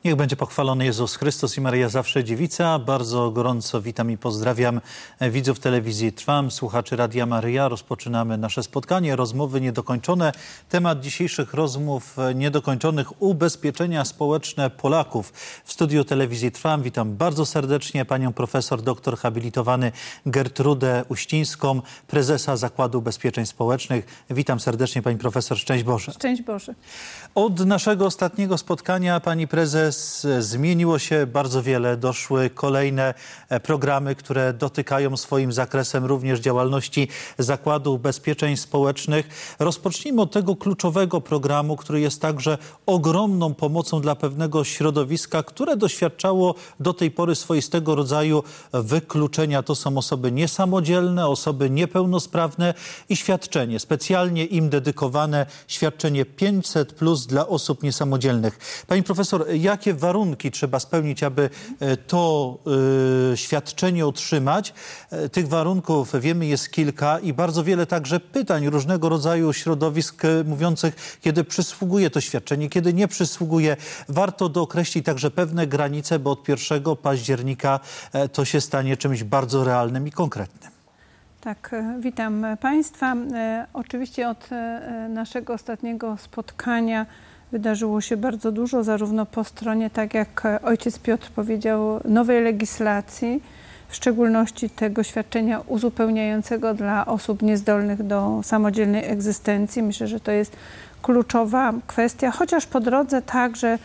Niech będzie pochwalony Jezus Chrystus i Maryja zawsze dziewica. Bardzo gorąco witam i pozdrawiam widzów telewizji Trwam, słuchaczy Radia Maryja. Rozpoczynamy nasze spotkanie, rozmowy niedokończone. Temat dzisiejszych rozmów niedokończonych: ubezpieczenia społeczne Polaków. W studiu telewizji Trwam witam bardzo serdecznie panią profesor doktor habilitowany Gertrudę Uścińską, prezesa Zakładu Ubezpieczeń Społecznych. Witam serdecznie pani profesor, szczęść Boże. Szczęść Boże. Od naszego ostatniego spotkania pani prezes zmieniło się bardzo wiele. Doszły kolejne programy, które dotykają swoim zakresem również działalności Zakładu Ubezpieczeń Społecznych. Rozpocznijmy od tego kluczowego programu, który jest także ogromną pomocą dla pewnego środowiska, które doświadczało do tej pory swoistego rodzaju wykluczenia. To są osoby niesamodzielne, osoby niepełnosprawne i świadczenie specjalnie im dedykowane, świadczenie 500+ dla osób niesamodzielnych. Pani profesor, jakie warunki trzeba spełnić, aby to świadczenie otrzymać? Tych warunków, wiemy, jest kilka i bardzo wiele także pytań różnego rodzaju środowisk mówiących, kiedy przysługuje to świadczenie, kiedy nie przysługuje. Warto dookreślić także pewne granice, bo od 1 października to się stanie czymś bardzo realnym i konkretnym. Tak, witam Państwa. Oczywiście od naszego ostatniego spotkania wydarzyło się bardzo dużo, zarówno po stronie, tak jak ojciec Piotr powiedział, nowej legislacji, w szczególności tego świadczenia uzupełniającego dla osób niezdolnych do samodzielnej egzystencji. Myślę, że to jest kluczowa kwestia, chociaż po drodze także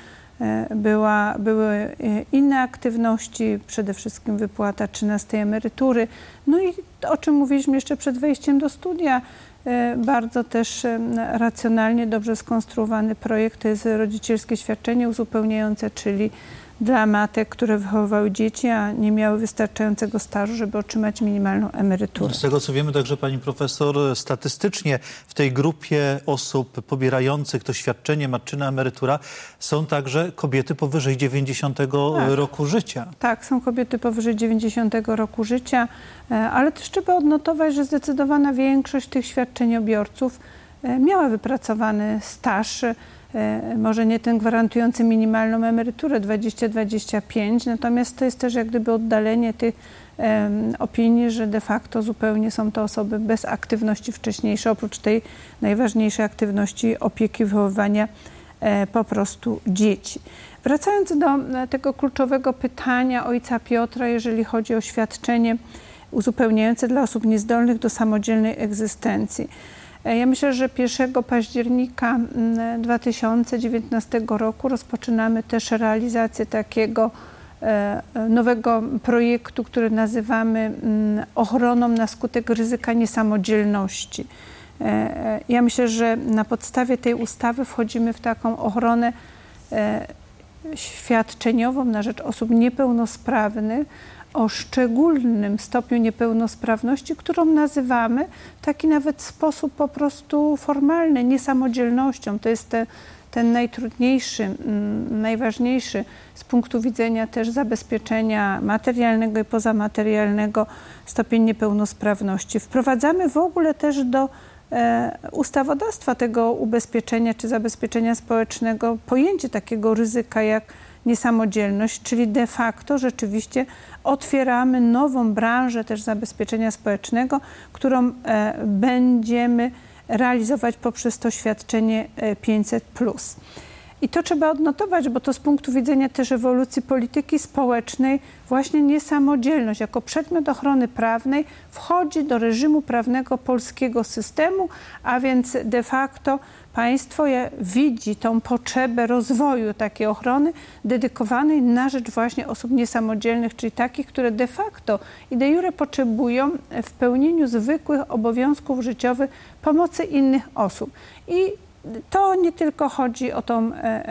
były inne aktywności, przede wszystkim wypłata 13. emerytury. No i o czym mówiliśmy jeszcze przed wejściem do studia, bardzo też racjonalnie, dobrze skonstruowany projekt to jest rodzicielskie świadczenie uzupełniające, czyli dla matek, które wychowywały dzieci, a nie miały wystarczającego stażu, żeby otrzymać minimalną emeryturę. Z tego co wiemy także pani profesor, statystycznie w tej grupie osób pobierających to świadczenie matczyna emerytura są także kobiety powyżej 90 roku życia. Tak, są kobiety powyżej 90 roku życia, ale też trzeba odnotować, że zdecydowana większość tych świadczeniobiorców miała wypracowany staż, może nie ten gwarantujący minimalną emeryturę 20-25, natomiast to jest też jak gdyby oddalenie tych opinii, że de facto zupełnie są to osoby bez aktywności wcześniejszej, oprócz tej najważniejszej aktywności opieki, wychowywania po prostu dzieci. Wracając do tego kluczowego pytania ojca Piotra, jeżeli chodzi o świadczenie uzupełniające dla osób niezdolnych do samodzielnej egzystencji. Ja myślę, że 1 października 2019 roku rozpoczynamy też realizację takiego nowego projektu, który nazywamy ochroną na skutek ryzyka niesamodzielności. Ja myślę, że na podstawie tej ustawy wchodzimy w taką ochronę świadczeniową na rzecz osób niepełnosprawnych, o szczególnym stopniu niepełnosprawności, którą nazywamy w taki nawet sposób po prostu formalny niesamodzielnością. To jest ten najtrudniejszy, najważniejszy z punktu widzenia też zabezpieczenia materialnego i pozamaterialnego stopień niepełnosprawności. Wprowadzamy w ogóle też do ustawodawstwa tego ubezpieczenia czy zabezpieczenia społecznego pojęcie takiego ryzyka jak niesamodzielność, czyli de facto rzeczywiście otwieramy nową branżę też zabezpieczenia społecznego, którą będziemy realizować poprzez to świadczenie 500+. I to trzeba odnotować, bo to z punktu widzenia też ewolucji polityki społecznej właśnie niesamodzielność jako przedmiot ochrony prawnej wchodzi do reżimu prawnego polskiego systemu, a więc de facto państwo widzi tą potrzebę rozwoju takiej ochrony dedykowanej na rzecz właśnie osób niesamodzielnych, czyli takich, które de facto i de jure potrzebują w pełnieniu zwykłych obowiązków życiowych pomocy innych osób. I to nie tylko chodzi o tą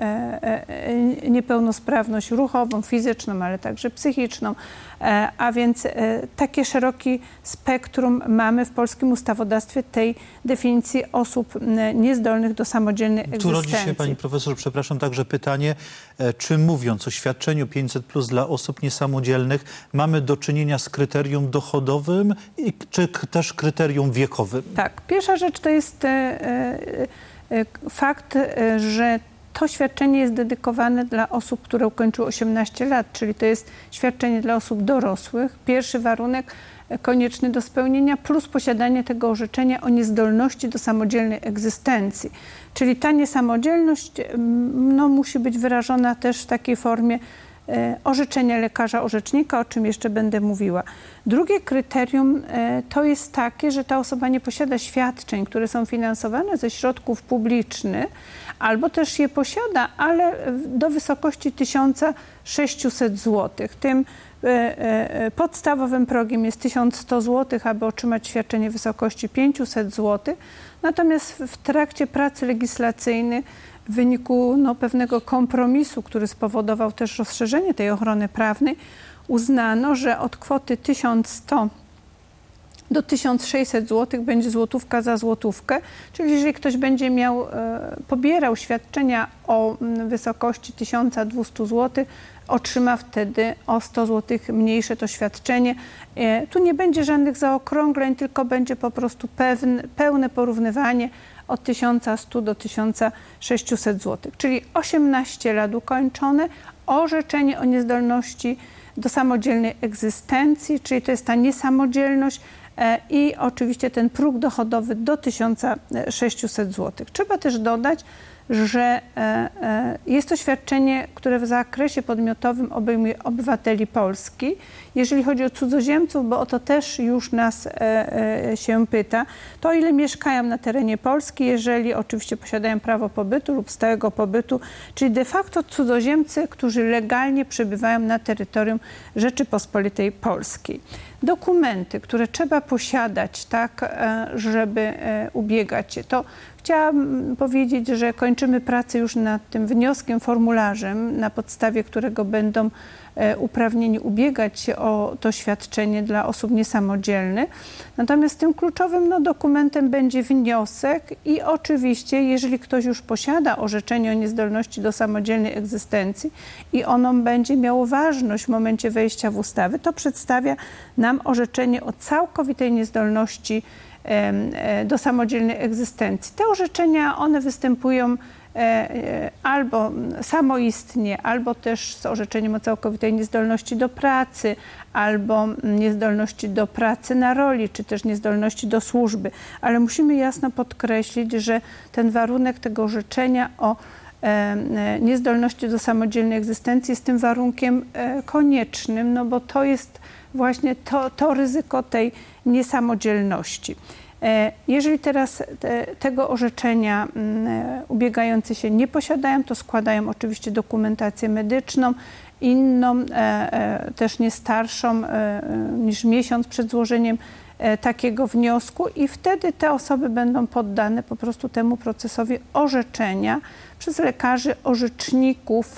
niepełnosprawność ruchową, fizyczną, ale także psychiczną, a więc takie szerokie spektrum mamy w polskim ustawodawstwie tej definicji osób niezdolnych do samodzielnej egzystencji. Tu rodzi się, pani profesor, przepraszam, także pytanie, czy mówiąc o świadczeniu 500+ dla osób niesamodzielnych mamy do czynienia z kryterium dochodowym czy też kryterium wiekowym? Tak, pierwsza rzecz to jest fakt, że to świadczenie jest dedykowane dla osób, które ukończyły 18 lat, czyli to jest świadczenie dla osób dorosłych. Pierwszy warunek konieczny do spełnienia plus posiadanie tego orzeczenia o niezdolności do samodzielnej egzystencji. Czyli ta niesamodzielność musi być wyrażona też w takiej formie orzeczenia lekarza orzecznika, o czym jeszcze będę mówiła. Drugie kryterium to jest takie, że ta osoba nie posiada świadczeń, które są finansowane ze środków publicznych, albo też je posiada, ale do wysokości 1600 zł. Tym podstawowym progiem jest 1100 zł, aby otrzymać świadczenie w wysokości 500 zł. Natomiast w trakcie pracy legislacyjnej w wyniku pewnego kompromisu, który spowodował też rozszerzenie tej ochrony prawnej, uznano, że od kwoty 1100 do 1600 zł będzie złotówka za złotówkę, czyli jeżeli ktoś będzie pobierał świadczenia o wysokości 1200 zł, otrzyma wtedy o 100 zł mniejsze to świadczenie. Tu nie będzie żadnych zaokrągleń, tylko będzie po prostu pełne porównywanie od 1100 do 1600 zł, czyli 18 lat ukończone, orzeczenie o niezdolności do samodzielnej egzystencji, czyli to jest ta niesamodzielność i oczywiście ten próg dochodowy do 1600 zł. Trzeba też dodać, że jest to świadczenie, które w zakresie podmiotowym obejmuje obywateli Polski. Jeżeli chodzi o cudzoziemców, bo o to też już nas się pyta, to o ile mieszkają na terenie Polski, jeżeli oczywiście posiadają prawo pobytu lub stałego pobytu, czyli de facto cudzoziemcy, którzy legalnie przebywają na terytorium Rzeczypospolitej Polskiej. Dokumenty, które trzeba posiadać, tak, żeby ubiegać się, to chciałam powiedzieć, że kończymy pracę już nad tym wnioskiem, formularzem, na podstawie którego będą uprawnieni ubiegać się o to świadczenie dla osób niesamodzielnych. Natomiast tym kluczowym dokumentem będzie wniosek i oczywiście, jeżeli ktoś już posiada orzeczenie o niezdolności do samodzielnej egzystencji i ono będzie miało ważność w momencie wejścia w ustawę, to przedstawia nam orzeczenie o całkowitej niezdolności do samodzielnej egzystencji. Te orzeczenia, one występują albo samoistnie, albo też z orzeczeniem o całkowitej niezdolności do pracy, albo niezdolności do pracy na roli, czy też niezdolności do służby. Ale musimy jasno podkreślić, że ten warunek tego orzeczenia o niezdolności do samodzielnej egzystencji jest tym warunkiem koniecznym, bo to jest właśnie to ryzyko tej niesamodzielności. Jeżeli teraz tego orzeczenia ubiegający się nie posiadają, to składają oczywiście dokumentację medyczną, inną, też nie starszą niż miesiąc przed złożeniem takiego wniosku i wtedy te osoby będą poddane po prostu temu procesowi orzeczenia przez lekarzy orzeczników.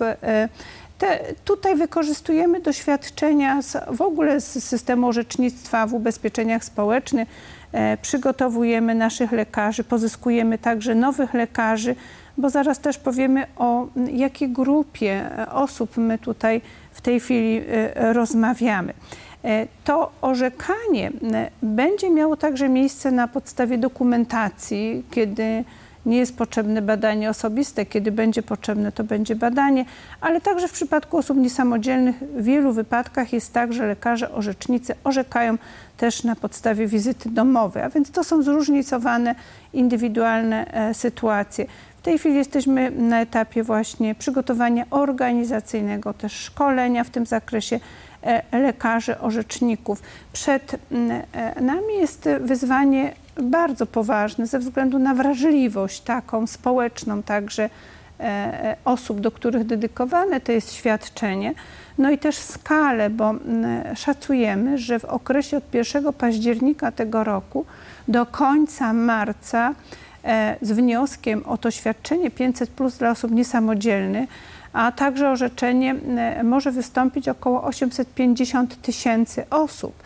Tutaj wykorzystujemy doświadczenia w ogóle z systemu orzecznictwa w ubezpieczeniach społecznych, przygotowujemy naszych lekarzy, pozyskujemy także nowych lekarzy, bo zaraz też powiemy, o jakiej grupie osób my tutaj w tej chwili rozmawiamy. To orzekanie będzie miało także miejsce na podstawie dokumentacji, kiedy nie jest potrzebne badanie osobiste, kiedy będzie potrzebne, to będzie badanie, ale także w przypadku osób niesamodzielnych w wielu wypadkach jest tak, że lekarze orzecznicy orzekają też na podstawie wizyty domowej, a więc to są zróżnicowane, indywidualne sytuacje. W tej chwili jesteśmy na etapie właśnie przygotowania organizacyjnego, też szkolenia w tym zakresie lekarzy orzeczników. Przed nami jest wyzwanie bardzo poważne ze względu na wrażliwość taką społeczną także osób, do których dedykowane to jest świadczenie, no i też skalę, bo szacujemy, że w okresie od 1 października tego roku do końca marca z wnioskiem o to świadczenie 500+ dla osób niesamodzielnych, a także orzeczenie może wystąpić około 850 000 osób.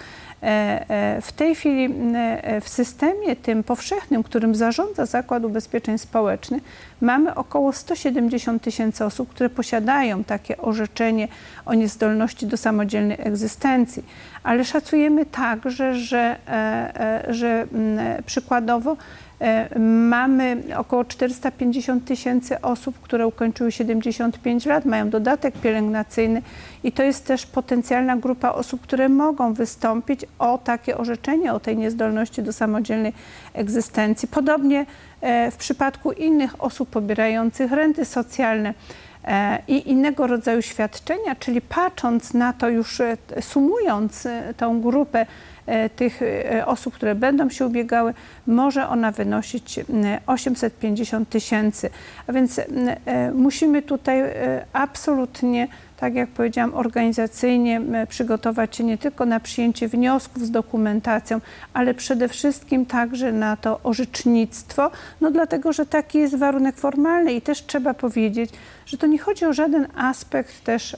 W tej chwili w systemie tym powszechnym, którym zarządza Zakład Ubezpieczeń Społecznych, mamy około 170 000 osób, które posiadają takie orzeczenie o niezdolności do samodzielnej egzystencji. Ale szacujemy także, że przykładowo Mamy około 450 000 osób, które ukończyły 75 lat, mają dodatek pielęgnacyjny i to jest też potencjalna grupa osób, które mogą wystąpić o takie orzeczenie, o tej niezdolności do samodzielnej egzystencji. Podobnie w przypadku innych osób pobierających renty socjalne i innego rodzaju świadczenia, czyli patrząc na to już, sumując tą grupę tych osób, które będą się ubiegały, może ona wynosić 850 000. A więc musimy tutaj absolutnie, tak jak powiedziałam, organizacyjnie przygotować się nie tylko na przyjęcie wniosków z dokumentacją, ale przede wszystkim także na to orzecznictwo, no dlatego, że taki jest warunek formalny i też trzeba powiedzieć, że to nie chodzi o żaden aspekt też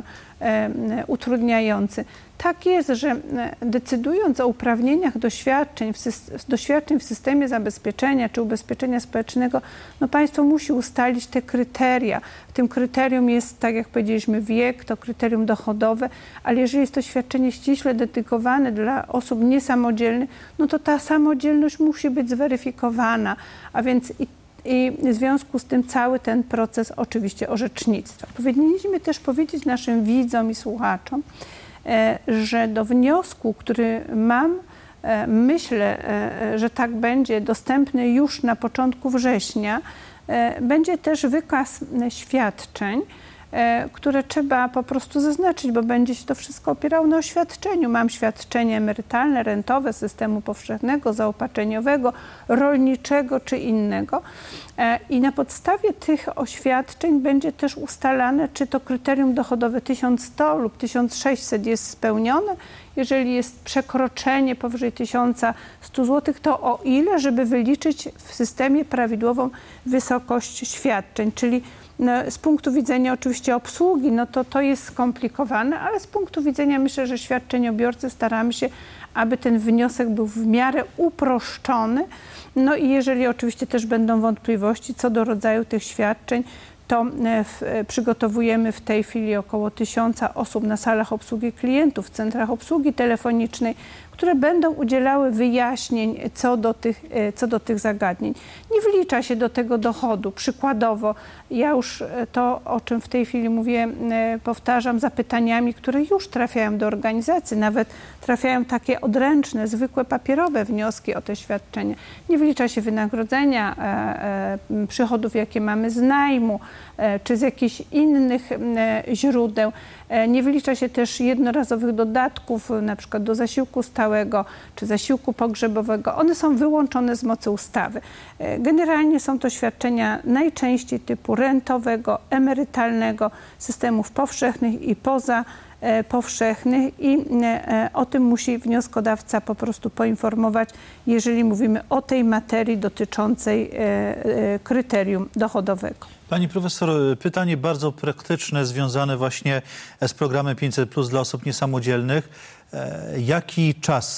utrudniający. Tak jest, że decydując o uprawnieniach do świadczeń w systemie zabezpieczenia czy ubezpieczenia społecznego, no państwo musi ustalić te kryteria. Tym kryterium jest, tak jak powiedzieliśmy, wiek, to kryterium dochodowe, ale jeżeli jest to świadczenie ściśle dedykowane dla osób niesamodzielnych, no to ta samodzielność musi być zweryfikowana, a więc i w związku z tym cały ten proces oczywiście orzecznictwa. Powinniśmy też powiedzieć naszym widzom i słuchaczom, że do wniosku, który mam, myślę, że tak będzie dostępny już na początku września, będzie też wykaz świadczeń, które trzeba po prostu zaznaczyć, bo będzie się to wszystko opierało na oświadczeniu. Mam świadczenie emerytalne, rentowe, systemu powszechnego, zaopatrzeniowego, rolniczego czy innego. I na podstawie tych oświadczeń będzie też ustalane, czy to kryterium dochodowe 1100 lub 1600 jest spełnione. Jeżeli jest przekroczenie powyżej 1100 zł, to o ile, żeby wyliczyć w systemie prawidłową wysokość świadczeń, czyli z punktu widzenia oczywiście obsługi, no to jest skomplikowane, ale z punktu widzenia myślę, że świadczeniobiorcy staramy się, aby ten wniosek był w miarę uproszczony. No i jeżeli oczywiście też będą wątpliwości co do rodzaju tych świadczeń, to przygotowujemy w tej chwili około 1000 osób na salach obsługi klientów, w centrach obsługi telefonicznej, które będą udzielały wyjaśnień co do tych zagadnień. Nie wlicza się do tego dochodu. Przykładowo, ja już to, o czym w tej chwili mówię, powtarzam zapytaniami, które już trafiają do organizacji, nawet trafiają takie odręczne, zwykłe papierowe wnioski o te świadczenia. Nie wlicza się wynagrodzenia, przychodów, jakie mamy z najmu, czy z jakichś innych źródeł. Nie wlicza się też jednorazowych dodatków, na przykład do zasiłku stałego czy zasiłku pogrzebowego. One są wyłączone z mocy ustawy. Generalnie są to świadczenia najczęściej typu rentowego, emerytalnego, systemów powszechnych i pozapowszechnych i o tym musi wnioskodawca po prostu poinformować, jeżeli mówimy o tej materii dotyczącej kryterium dochodowego. Pani profesor, pytanie bardzo praktyczne, związane właśnie z programem 500+ dla osób niesamodzielnych. Jaki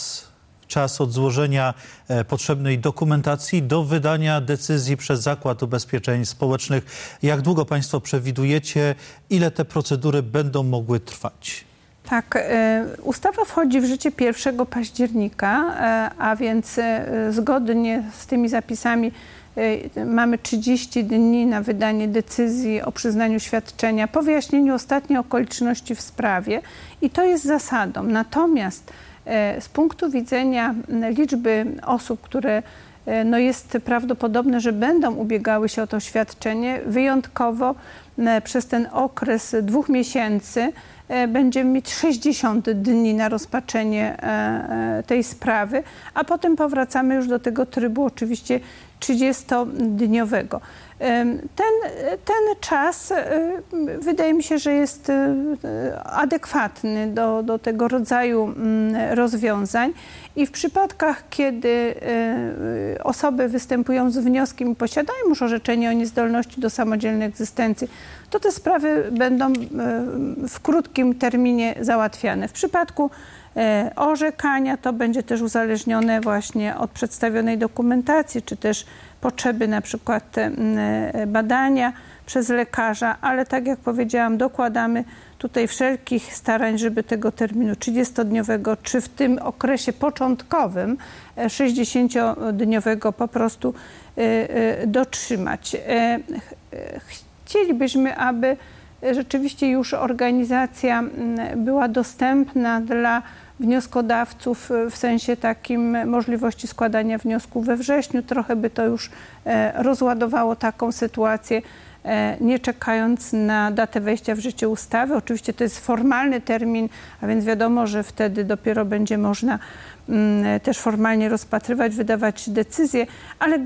czas od złożenia potrzebnej dokumentacji do wydania decyzji przez Zakład Ubezpieczeń Społecznych? Jak długo państwo przewidujecie? Ile te procedury będą mogły trwać? Tak, ustawa wchodzi w życie 1 października, a więc zgodnie z tymi zapisami mamy 30 dni na wydanie decyzji o przyznaniu świadczenia po wyjaśnieniu ostatniej okoliczności w sprawie i to jest zasadą. Natomiast z punktu widzenia liczby osób, które jest prawdopodobne, że będą ubiegały się o to świadczenie, wyjątkowo przez ten okres 2 miesięcy będziemy mieć 60 dni na rozpatrzenie tej sprawy, a potem powracamy już do tego trybu oczywiście 30-dniowego. Ten czas wydaje mi się, że jest adekwatny do tego rodzaju rozwiązań i w przypadkach, kiedy osoby występują z wnioskiem i posiadają już orzeczenie o niezdolności do samodzielnej egzystencji, to te sprawy będą w krótkim terminie załatwiane. W przypadku orzekania to będzie też uzależnione właśnie od przedstawionej dokumentacji, czy też potrzeby na przykład badania przez lekarza, ale tak jak powiedziałam, dokładamy tutaj wszelkich starań, żeby tego terminu 30-dniowego, czy w tym okresie początkowym 60-dniowego po prostu dotrzymać. Chcielibyśmy, aby rzeczywiście już organizacja była dostępna dla wnioskodawców w sensie takim możliwości składania wniosków we wrześniu. Trochę by to już rozładowało taką sytuację, nie czekając na datę wejścia w życie ustawy. Oczywiście to jest formalny termin, a więc wiadomo, że wtedy dopiero będzie można też formalnie rozpatrywać, wydawać decyzje, ale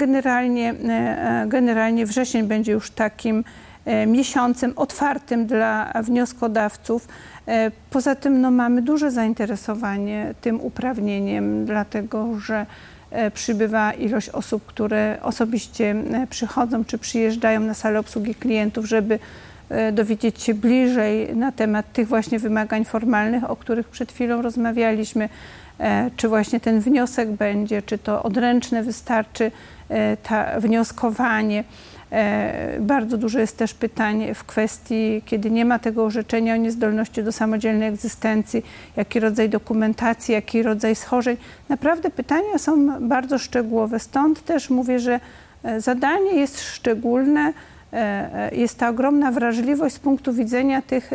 generalnie wrzesień będzie już takim miesiącem otwartym dla wnioskodawców. Poza tym no, mamy duże zainteresowanie tym uprawnieniem, dlatego że przybywa ilość osób, które osobiście przychodzą czy przyjeżdżają na salę obsługi klientów, żeby dowiedzieć się bliżej na temat tych właśnie wymagań formalnych, o których przed chwilą rozmawialiśmy, czy właśnie ten wniosek będzie, czy to odręczne wystarczy, wnioskowanie. Bardzo dużo jest też pytań w kwestii, kiedy nie ma tego orzeczenia o niezdolności do samodzielnej egzystencji, jaki rodzaj dokumentacji, jaki rodzaj schorzeń. Naprawdę pytania są bardzo szczegółowe, stąd też mówię, że zadanie jest szczególne, jest ta ogromna wrażliwość z punktu widzenia tych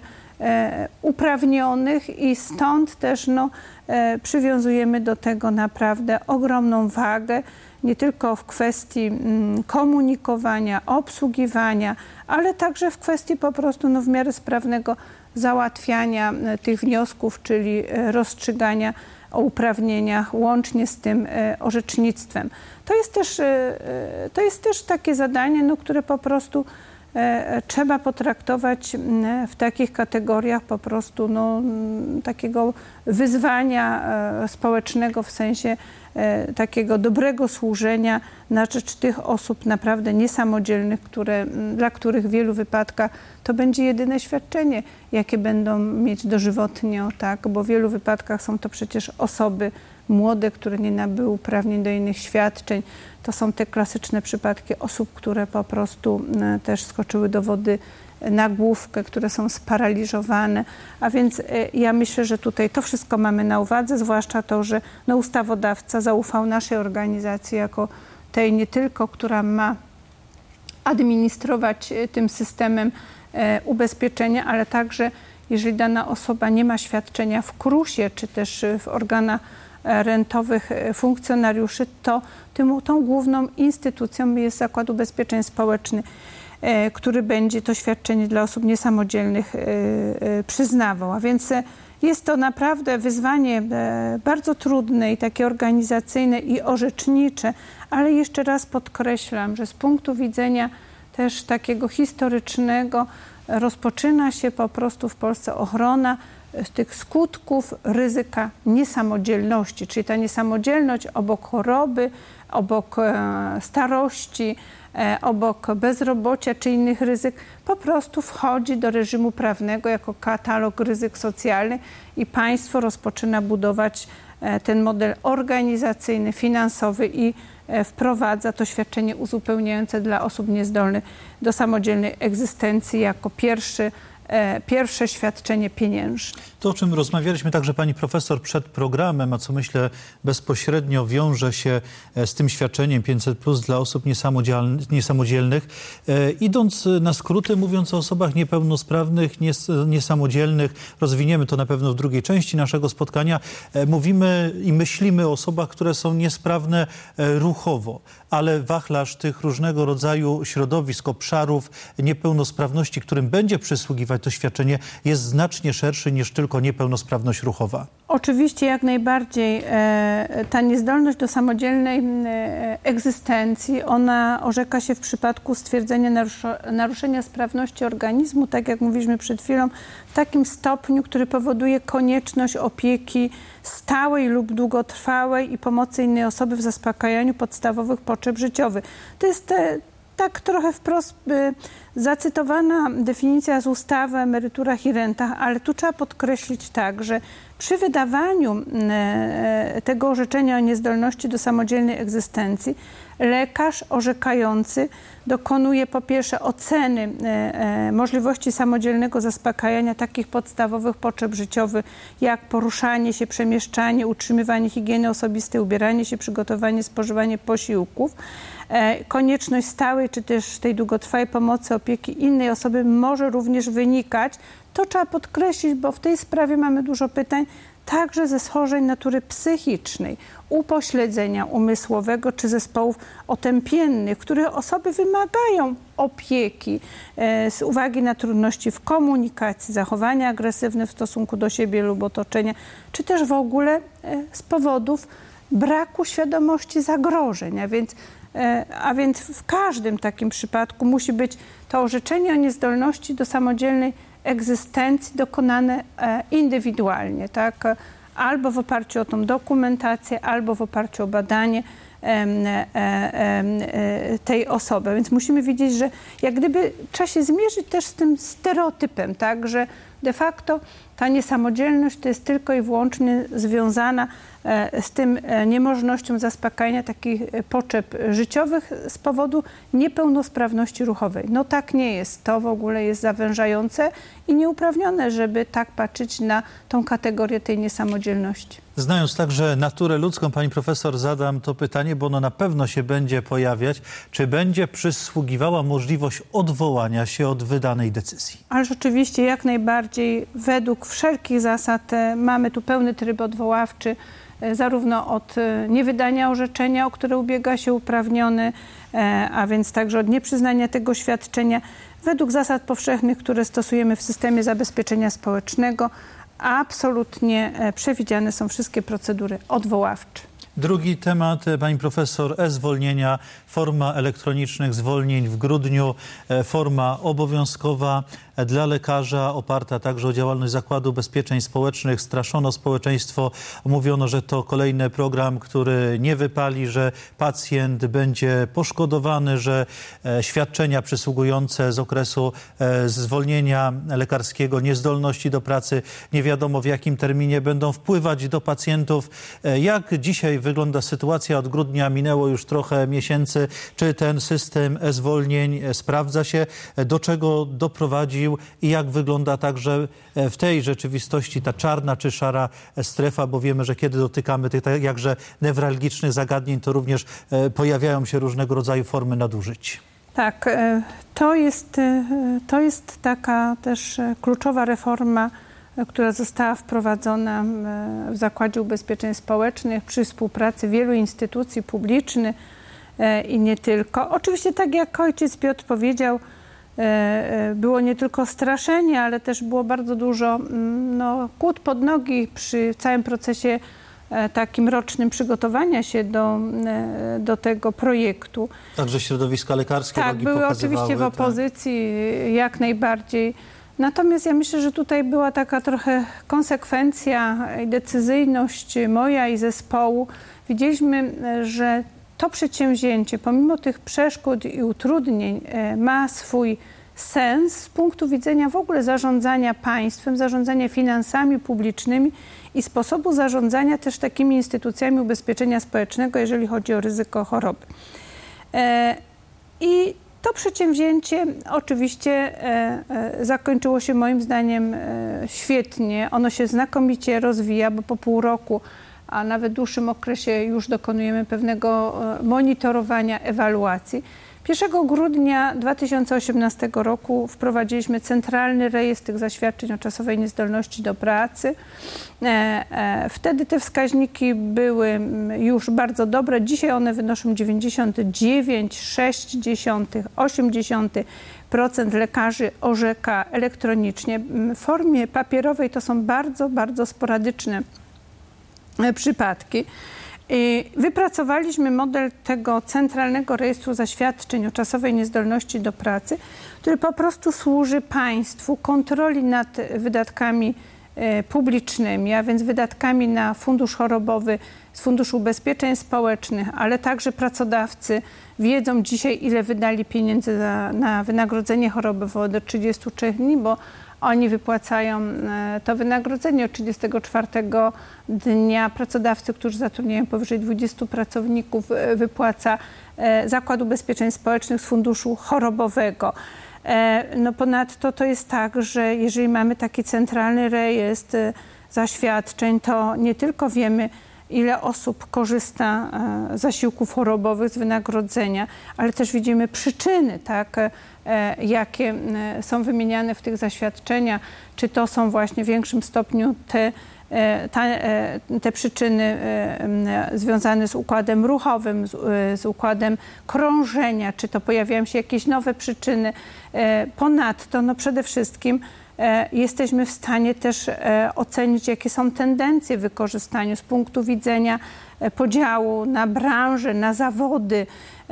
uprawnionych i stąd też no, przywiązujemy do tego naprawdę ogromną wagę, nie tylko w kwestii komunikowania, obsługiwania, ale także w kwestii po prostu no, w miarę sprawnego załatwiania tych wniosków, czyli rozstrzygania o uprawnieniach łącznie z tym orzecznictwem. To jest też takie zadanie, no, które po prostu trzeba potraktować w takich kategoriach po prostu no, takiego wyzwania społecznego w sensie takiego dobrego służenia na rzecz tych osób naprawdę niesamodzielnych, dla których w wielu wypadkach to będzie jedyne świadczenie, jakie będą mieć dożywotnio, tak? Bo w wielu wypadkach są to przecież osoby młode, które nie nabyły uprawnień do innych świadczeń. To są te klasyczne przypadki osób, które po prostu też skoczyły do wody na główkę, które są sparaliżowane. A więc ja myślę, że tutaj to wszystko mamy na uwadze, zwłaszcza to, że no, ustawodawca zaufał naszej organizacji jako tej nie tylko, która ma administrować tym systemem ubezpieczenia, ale także jeżeli dana osoba nie ma świadczenia w KRUS-ie czy też w organach rentowych funkcjonariuszy, to tą główną instytucją jest Zakład Ubezpieczeń Społecznych, który będzie to świadczenie dla osób niesamodzielnych przyznawał. A więc jest to naprawdę wyzwanie bardzo trudne i takie organizacyjne i orzecznicze, ale jeszcze raz podkreślam, że z punktu widzenia też takiego historycznego rozpoczyna się po prostu w Polsce ochrona tych skutków ryzyka niesamodzielności, czyli ta niesamodzielność obok choroby, obok starości, obok bezrobocia czy innych ryzyk po prostu wchodzi do reżimu prawnego jako katalog ryzyk socjalnych i państwo rozpoczyna budować ten model organizacyjny, finansowy i wprowadza to świadczenie uzupełniające dla osób niezdolnych do samodzielnej egzystencji jako pierwsze świadczenie pieniężne. To, o czym rozmawialiśmy także pani profesor przed programem, a co myślę bezpośrednio wiąże się z tym świadczeniem 500+ dla osób niesamodzielnych. Idąc na skróty, mówiąc o osobach niepełnosprawnych, niesamodzielnych, rozwiniemy to na pewno w drugiej części naszego spotkania, mówimy i myślimy o osobach, które są niesprawne ruchowo, ale wachlarz tych różnego rodzaju środowisk, obszarów niepełnosprawności, którym będzie przysługiwać to świadczenie, jest znacznie szerszy niż tylko niepełnosprawność ruchowa. Oczywiście jak najbardziej ta niezdolność do samodzielnej egzystencji, ona orzeka się w przypadku stwierdzenia naruszenia sprawności organizmu, tak jak mówiliśmy przed chwilą, w takim stopniu, który powoduje konieczność opieki stałej lub długotrwałej i pomocy innej osoby w zaspokajaniu podstawowych potrzeb życiowych. To jest tak trochę wprost zacytowana definicja z ustawy o emeryturach i rentach, ale tu trzeba podkreślić tak, że przy wydawaniu tego orzeczenia o niezdolności do samodzielnej egzystencji lekarz orzekający dokonuje po pierwsze oceny możliwości samodzielnego zaspokajania takich podstawowych potrzeb życiowych jak poruszanie się, przemieszczanie, utrzymywanie higieny osobistej, ubieranie się, przygotowanie, spożywanie posiłków. Konieczność stałej czy też tej długotrwałej pomocy, opieki innej osoby może również wynikać. To trzeba podkreślić, bo w tej sprawie mamy dużo pytań, także ze schorzeń natury psychicznej, upośledzenia umysłowego czy zespołów otępiennych, w których osoby wymagają opieki z uwagi na trudności w komunikacji, zachowania agresywne w stosunku do siebie lub otoczenia, czy też w ogóle z powodów braku świadomości zagrożeń. A więc w każdym takim przypadku musi być to orzeczenie o niezdolności do samodzielnej egzystencji dokonane indywidualnie, tak? Albo w oparciu o tą dokumentację, albo w oparciu o badanie tej osoby. Więc musimy wiedzieć, że jak gdyby trzeba się zmierzyć też z tym stereotypem, tak? Że de facto ta niesamodzielność to jest tylko i wyłącznie związana z tym niemożnością zaspokajania takich potrzeb życiowych z powodu niepełnosprawności ruchowej. No tak nie jest. To w ogóle jest zawężające i nieuprawnione, żeby tak patrzeć na tą kategorię tej niesamodzielności. Znając także naturę ludzką, pani profesor, zadam to pytanie, bo ono na pewno się będzie pojawiać. Czy będzie przysługiwała możliwość odwołania się od wydanej decyzji? Ale rzeczywiście jak najbardziej według wszelkich zasad mamy tu pełny tryb odwoławczy, zarówno od niewydania orzeczenia, o które ubiega się uprawniony, a więc także od nieprzyznania tego świadczenia, według zasad powszechnych, które stosujemy w systemie zabezpieczenia społecznego. Absolutnie przewidziane są wszystkie procedury odwoławcze. Drugi temat, pani profesor, e-zwolnienia, forma elektronicznych zwolnień w grudniu, forma obowiązkowa dla lekarza, oparta także o działalność Zakładu Ubezpieczeń Społecznych. Straszono społeczeństwo, mówiono, że to kolejny program, który nie wypali, że pacjent będzie poszkodowany, że świadczenia przysługujące z okresu zwolnienia lekarskiego, niezdolności do pracy, nie wiadomo w jakim terminie będą wpływać do pacjentów. Jak dzisiaj wygląda sytuacja? Od grudnia minęło już trochę miesięcy. Czy ten system e-zwolnień sprawdza się? Do czego doprowadził i jak wygląda także w tej rzeczywistości ta czarna czy szara strefa? Bo wiemy, że kiedy dotykamy tych jakże newralgicznych zagadnień, to również pojawiają się różnego rodzaju formy nadużyć. Tak, to jest taka też kluczowa reforma, która została wprowadzona w Zakładzie Ubezpieczeń Społecznych przy współpracy wielu instytucji publicznych i nie tylko. Oczywiście, tak jak ojciec Piotr powiedział, było nie tylko straszenie, ale też było bardzo dużo kłód pod nogi przy całym procesie takim rocznym przygotowania się do tego projektu. Także środowiska lekarskie tak, były oczywiście w opozycji, jak najbardziej. Natomiast ja myślę, że tutaj była taka trochę konsekwencja i decyzyjność moja i zespołu. Widzieliśmy, że to przedsięwzięcie, pomimo tych przeszkód i utrudnień, ma swój sens z punktu widzenia w ogóle zarządzania państwem, zarządzania finansami publicznymi i sposobu zarządzania też takimi instytucjami ubezpieczenia społecznego, jeżeli chodzi o ryzyko choroby. I to przedsięwzięcie oczywiście zakończyło się moim zdaniem świetnie. Ono się znakomicie rozwija, bo po pół roku, a nawet dłuższym okresie już dokonujemy pewnego monitorowania, ewaluacji. 1 grudnia 2018 roku wprowadziliśmy centralny rejestr tych zaświadczeń o czasowej niezdolności do pracy. Wtedy te wskaźniki były już bardzo dobre. Dzisiaj one wynoszą 99,6–80% lekarzy orzeka elektronicznie. W formie papierowej to są bardzo, bardzo sporadyczne przypadki. Wypracowaliśmy model tego centralnego rejestru zaświadczeń o czasowej niezdolności do pracy, który po prostu służy państwu kontroli nad wydatkami publicznymi, a więc wydatkami na fundusz chorobowy z Funduszu Ubezpieczeń Społecznych, ale także pracodawcy wiedzą dzisiaj, ile wydali pieniędzy na wynagrodzenie chorobowe do 33 dni, bo oni wypłacają to wynagrodzenie od 34 dnia. Pracodawcy, którzy zatrudniają powyżej 20 pracowników, wypłaca Zakład Ubezpieczeń Społecznych z funduszu chorobowego. No ponadto to jest tak, że jeżeli mamy taki centralny rejestr zaświadczeń, to nie tylko wiemy, ile osób korzysta z zasiłków chorobowych, z wynagrodzenia, ale też widzimy przyczyny, tak, jakie są wymieniane w tych zaświadczeniach, czy to są właśnie w większym stopniu te przyczyny związane z układem ruchowym, z układem krążenia, czy to pojawiają się jakieś nowe przyczyny. Ponadto no przede wszystkim jesteśmy w stanie też ocenić, jakie są tendencje w wykorzystaniu z punktu widzenia podziału na branże, na zawody.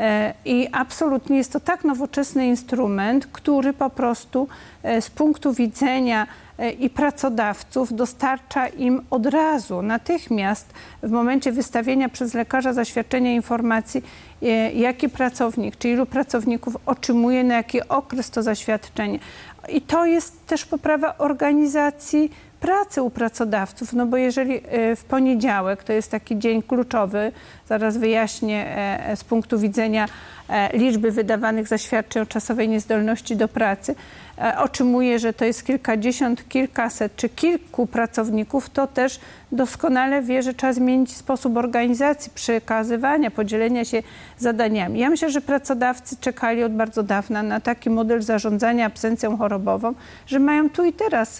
I absolutnie jest to tak nowoczesny instrument, który po prostu z punktu widzenia i pracodawców dostarcza im od razu, natychmiast w momencie wystawienia przez lekarza zaświadczenia informacji, jaki pracownik, czy ilu pracowników otrzymuje, na jaki okres to zaświadczenie. I to jest też poprawa organizacji pracy u pracodawców, no bo jeżeli w poniedziałek, to jest taki dzień kluczowy, zaraz wyjaśnię z punktu widzenia liczby wydawanych zaświadczeń o czasowej niezdolności do pracy, otrzymuje, że to jest kilkadziesiąt, kilkaset czy kilku pracowników, to też doskonale wie, że trzeba zmienić sposób organizacji, przekazywania, podzielenia się zadaniami. Ja myślę, że pracodawcy czekali od bardzo dawna na taki model zarządzania absencją chorobową, że mają tu i teraz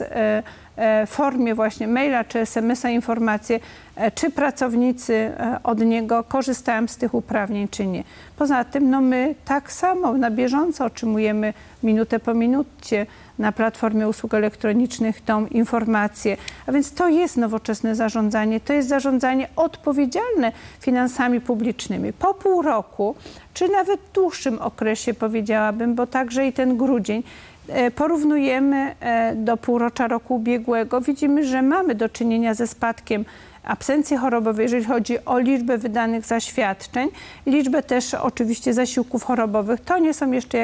w formie właśnie maila czy SMS-a informację, czy pracownicy od niego korzystają z tych uprawnień, czy nie. Poza tym no my tak samo na bieżąco otrzymujemy minutę po minucie na platformie usług elektronicznych tą informację. A więc to jest nowoczesne zarządzanie, to jest zarządzanie odpowiedzialne finansami publicznymi. Po pół roku, czy nawet dłuższym okresie powiedziałabym, bo także i ten grudzień, porównujemy do półrocza roku ubiegłego, widzimy, że mamy do czynienia ze spadkiem absencji chorobowej, jeżeli chodzi o liczbę wydanych zaświadczeń, liczbę też oczywiście zasiłków chorobowych. To nie są jeszcze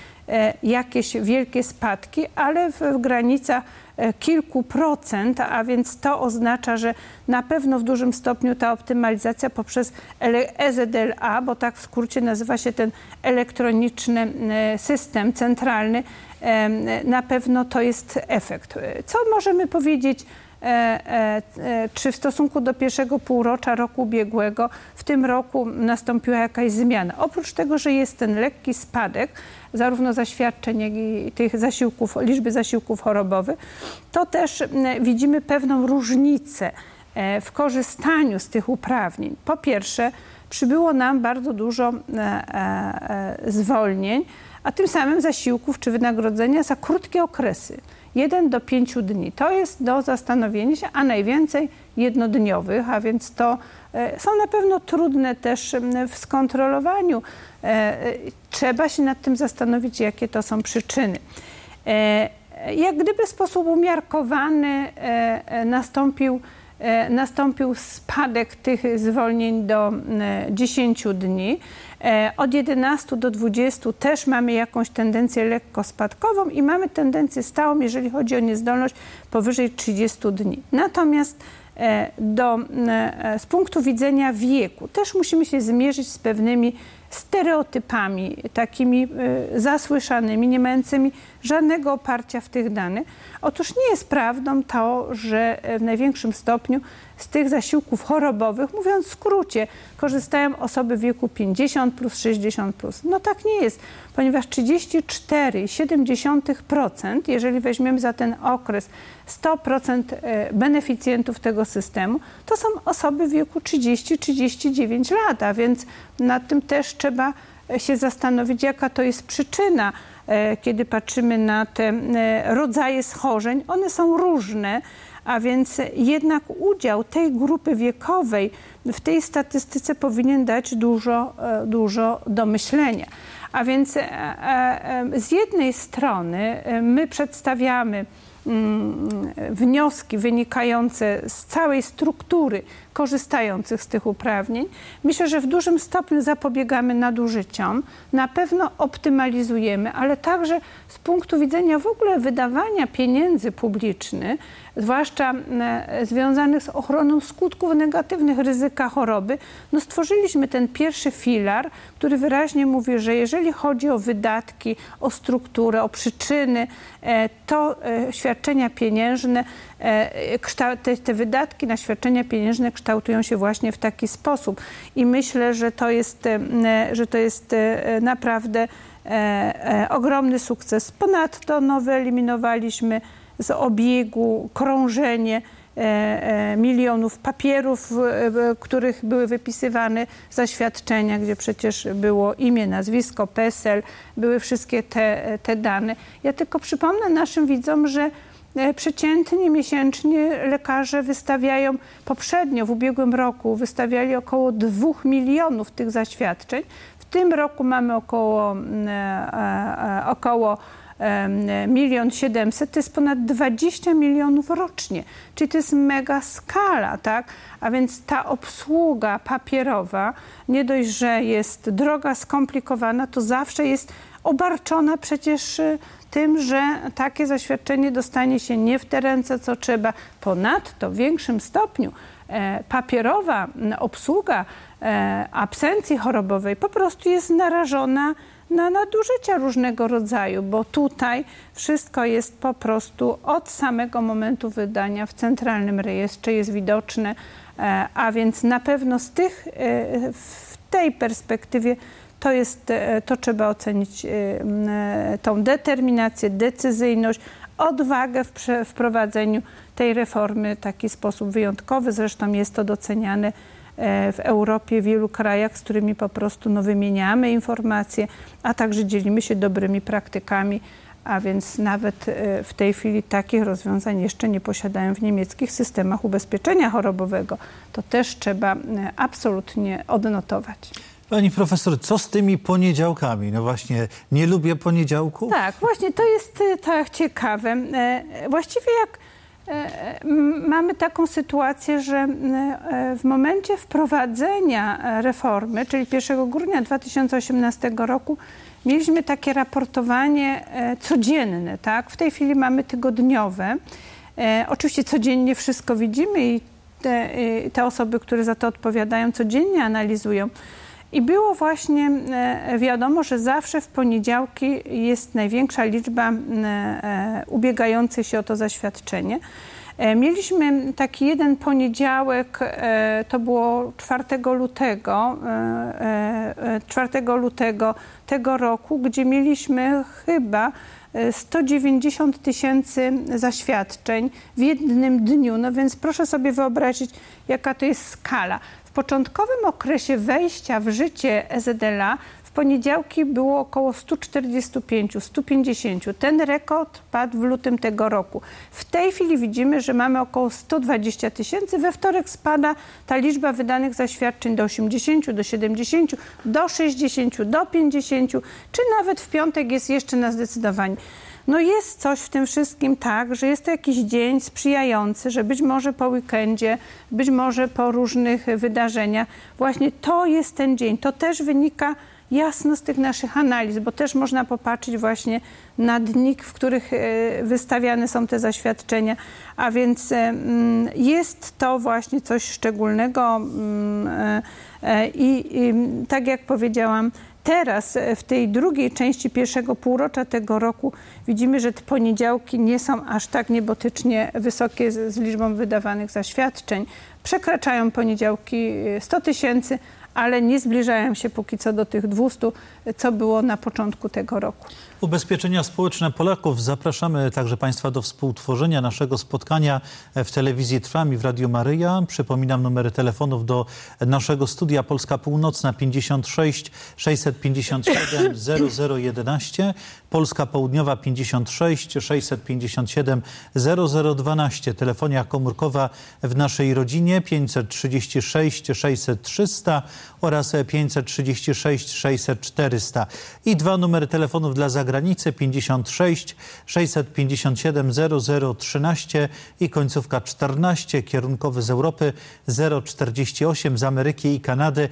jakieś wielkie spadki, ale w granicach kilku procent, a więc to oznacza, że na pewno w dużym stopniu ta optymalizacja poprzez EZLA, bo tak w skrócie nazywa się ten elektroniczny system centralny, na pewno to jest efekt. Co możemy powiedzieć, czy w stosunku do pierwszego półrocza roku ubiegłego w tym roku nastąpiła jakaś zmiana? Oprócz tego, że jest ten lekki spadek zarówno zaświadczeń, jak i tych zasiłków, liczby zasiłków chorobowych, to też widzimy pewną różnicę w korzystaniu z tych uprawnień. Po pierwsze, przybyło nam bardzo dużo zwolnień, a tym samym zasiłków czy wynagrodzenia za krótkie okresy. 1 do 5 dni. To jest do zastanowienia się, a najwięcej jednodniowych, a więc to są na pewno trudne też w skontrolowaniu. Trzeba się nad tym zastanowić, jakie to są przyczyny. Jak gdyby w sposób umiarkowany nastąpił spadek tych zwolnień do 10 dni. Od 11 do 20 też mamy jakąś tendencję lekko spadkową i mamy tendencję stałą, jeżeli chodzi o niezdolność powyżej 30 dni. Natomiast z punktu widzenia wieku też musimy się zmierzyć z pewnymi stereotypami, takimi zasłyszanymi, nie mającymi żadnego oparcia w tych danych. Otóż nie jest prawdą to, że w największym stopniu z tych zasiłków chorobowych, mówiąc w skrócie, korzystają osoby w wieku 50+, 60+. No tak nie jest, ponieważ 34,7%, jeżeli weźmiemy za ten okres 100% beneficjentów tego systemu, to są osoby w wieku 30-39 lat, a więc nad tym też trzeba się zastanowić, jaka to jest przyczyna, kiedy patrzymy na te rodzaje schorzeń. One są różne, a więc jednak udział tej grupy wiekowej w tej statystyce powinien dać dużo do myślenia. A więc z jednej strony my przedstawiamy wnioski wynikające z całej struktury korzystających z tych uprawnień, myślę, że w dużym stopniu zapobiegamy nadużyciom, na pewno optymalizujemy, ale także z punktu widzenia w ogóle wydawania pieniędzy publicznych, zwłaszcza związanych z ochroną skutków negatywnych ryzyka choroby, no stworzyliśmy ten pierwszy filar, który wyraźnie mówi, że jeżeli chodzi o wydatki, o strukturę, o przyczyny, to świadczenia pieniężne, te wydatki na świadczenia pieniężne kształtują się właśnie w taki sposób. I myślę, że to jest naprawdę ogromny sukces. Ponadto wyeliminowaliśmy z obiegu krążenie milionów papierów, których były wypisywane zaświadczenia, gdzie przecież było imię, nazwisko, PESEL, były wszystkie te dane. Ja tylko przypomnę naszym widzom, że przeciętnie miesięcznie lekarze wystawiają, poprzednio w ubiegłym roku wystawiali około 2 milionów tych zaświadczeń. W tym roku mamy około 1 700 000, to jest ponad 20 milionów rocznie, czyli to jest mega skala, tak? A więc ta obsługa papierowa, nie dość, że jest droga, skomplikowana, to zawsze jest obarczona przecież tym, że takie zaświadczenie dostanie się nie w te ręce, co trzeba. Ponadto w większym stopniu papierowa obsługa absencji chorobowej po prostu jest narażona na nadużycia różnego rodzaju, bo tutaj wszystko jest po prostu od samego momentu wydania w centralnym rejestrze jest widoczne, a więc na pewno w tej perspektywie to trzeba ocenić tą determinację, decyzyjność, odwagę w wprowadzeniu tej reformy w taki sposób wyjątkowy. Zresztą jest to doceniane w Europie, w wielu krajach, z którymi po prostu wymieniamy informacje, a także dzielimy się dobrymi praktykami, a więc nawet w tej chwili takich rozwiązań jeszcze nie posiadają w niemieckich systemach ubezpieczenia chorobowego. To też trzeba absolutnie odnotować. Pani profesor, co z tymi poniedziałkami? No właśnie, nie lubię poniedziałków? Tak, właśnie to jest tak ciekawe. Właściwie jak mamy taką sytuację, że w momencie wprowadzenia reformy, czyli 1 grudnia 2018 roku, mieliśmy takie raportowanie codzienne, tak? W tej chwili mamy tygodniowe. Oczywiście codziennie wszystko widzimy i te osoby, które za to odpowiadają, codziennie analizują. I było właśnie wiadomo, że zawsze w poniedziałki jest największa liczba ubiegających się o to zaświadczenie. Mieliśmy taki jeden poniedziałek, to było 4 lutego tego roku, gdzie mieliśmy chyba 190 000 zaświadczeń w jednym dniu. No więc proszę sobie wyobrazić, jaka to jest skala. W początkowym okresie wejścia w życie EZLA w poniedziałki było około 145-150. Ten rekord padł w lutym tego roku. W tej chwili widzimy, że mamy około 120 000. We wtorek spada ta liczba wydanych zaświadczeń do 80, do 70, do 60, do 50, czy nawet w piątek jest jeszcze na zdecydowanie. No jest coś w tym wszystkim tak, że jest to jakiś dzień sprzyjający, że być może po weekendzie, być może po różnych wydarzeniach. Właśnie to jest ten dzień. To też wynika jasno z tych naszych analiz, bo też można popatrzeć właśnie na dni, w których wystawiane są te zaświadczenia. A więc jest to właśnie coś szczególnego i tak jak powiedziałam, teraz w tej drugiej części pierwszego półrocza tego roku widzimy, że te poniedziałki nie są aż tak niebotycznie wysokie z liczbą wydawanych zaświadczeń. Przekraczają poniedziałki 100 000, ale nie zbliżają się póki co do tych 200, co było na początku tego roku. Ubezpieczenia społeczne Polaków. Zapraszamy także Państwa do współtworzenia naszego spotkania w telewizji Trwam i w Radiu Maryja. Przypominam numery telefonów do naszego studia. Polska Północna 56 657 0011, Polska Południowa 56 657 0012. Telefonia komórkowa w naszej rodzinie 536 600 300. oraz 536 600 400. I 2 numery telefonów dla zagranicy: 56 657 0013 i końcówka 14, kierunkowy z Europy 048, z Ameryki i Kanady